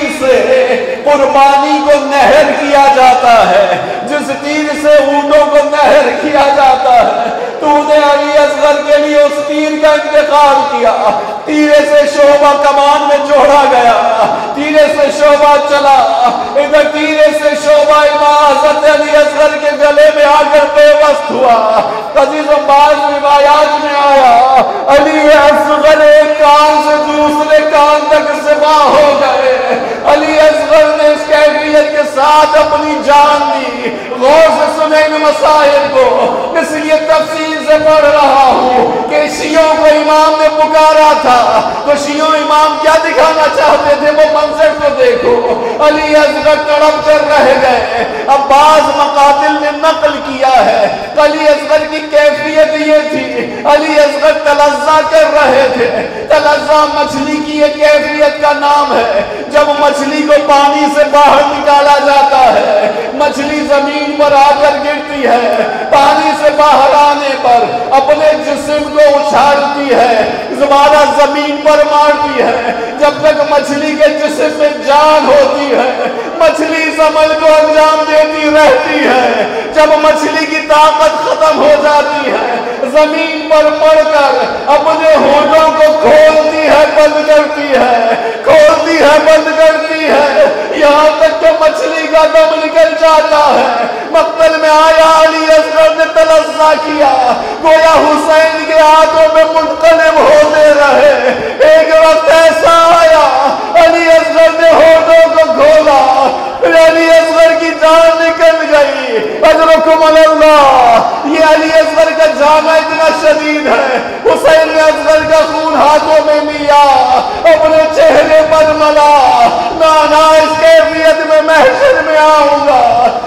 سے قربانی کو نہر کیا جاتا ہے، جس تیر سے اونٹوں کو نہر کیا جاتا ہے، تو نے علی اصغر کے لیے اس تیر کا انتخاب کیا۔ تیرے سے شعبہ کمان میں جوڑا گیا، تیرے سے شعبہ چلا، ادھر تیرے سے شعبہ امام حضرت علی اصغر کے گلے میں آ کر بے بست ہوا۔ عزیزوں بعض روایات میں آیا علی اصغر ایک کان سے دوسرے کان تک سما ہو گئے۔ علی اصغر نے اس کیفیت کے ساتھ اپنی جان دی۔ غور سے سنیں ان مسائل کو، اس لیے تفصیل سے پڑھ رہا ہوں کہ شیعوں کو امام نے پکارا تھا تو شیعوں امام کیا دکھانا چاہتے تھے، وہ منظر کو دیکھو۔ علی اصغر تڑپ کر رہ گئے۔ اب بعض مقاتل نے نقل کیا ہے علی اصغر کی کیفیت یہ تھی، علی اصغر تلظہ کر رہے تھے۔ تلظہ مچھلی کی ایک کیفیت کا نام ہے، جب مچھلی کو پانی سے باہر نکالا جاتا ہے، مچھلی زمین پر آ کر گرتی ہے، پانی سے باہر آنے پر اپنے جسم کو اچھالتی ہے، زمانہ زمین پر مارتی ہے، جب تک مچھلی کے جسم میں جان ہوتی ہے مچھلی اس عمل کو انجام دیتی رہتی ہے۔ جب مچھلی کی طاقت ختم ہو جاتی ہے زمین پر پڑ کر اپنے ہونٹوں کو کھولتی ہے بند کرتی ہے، کھولتی ہے بند کرتی ہے، یہاں تک کہ مچھلی کا دم نکل جاتا ہے۔ مقتل میں آیا علی اصغر نے تلظہ کیا، گویا حسین کے ہاتھوں میں منقلب ہوتے رہے۔ ایک وقت ایسا آیا علی اصغر نے ہونٹوں کو کھولا، علی اصغر کی جان نکل گئی۔ اجرکم اللہ، یہ علی اصغر کا جامع اتنا شدید ہے، حسین نے اصغر کا خون ہاتھوں میں لیا، اپنے چہرے پر ملا، نہ اس کیفیت میں محشر میں آؤں گا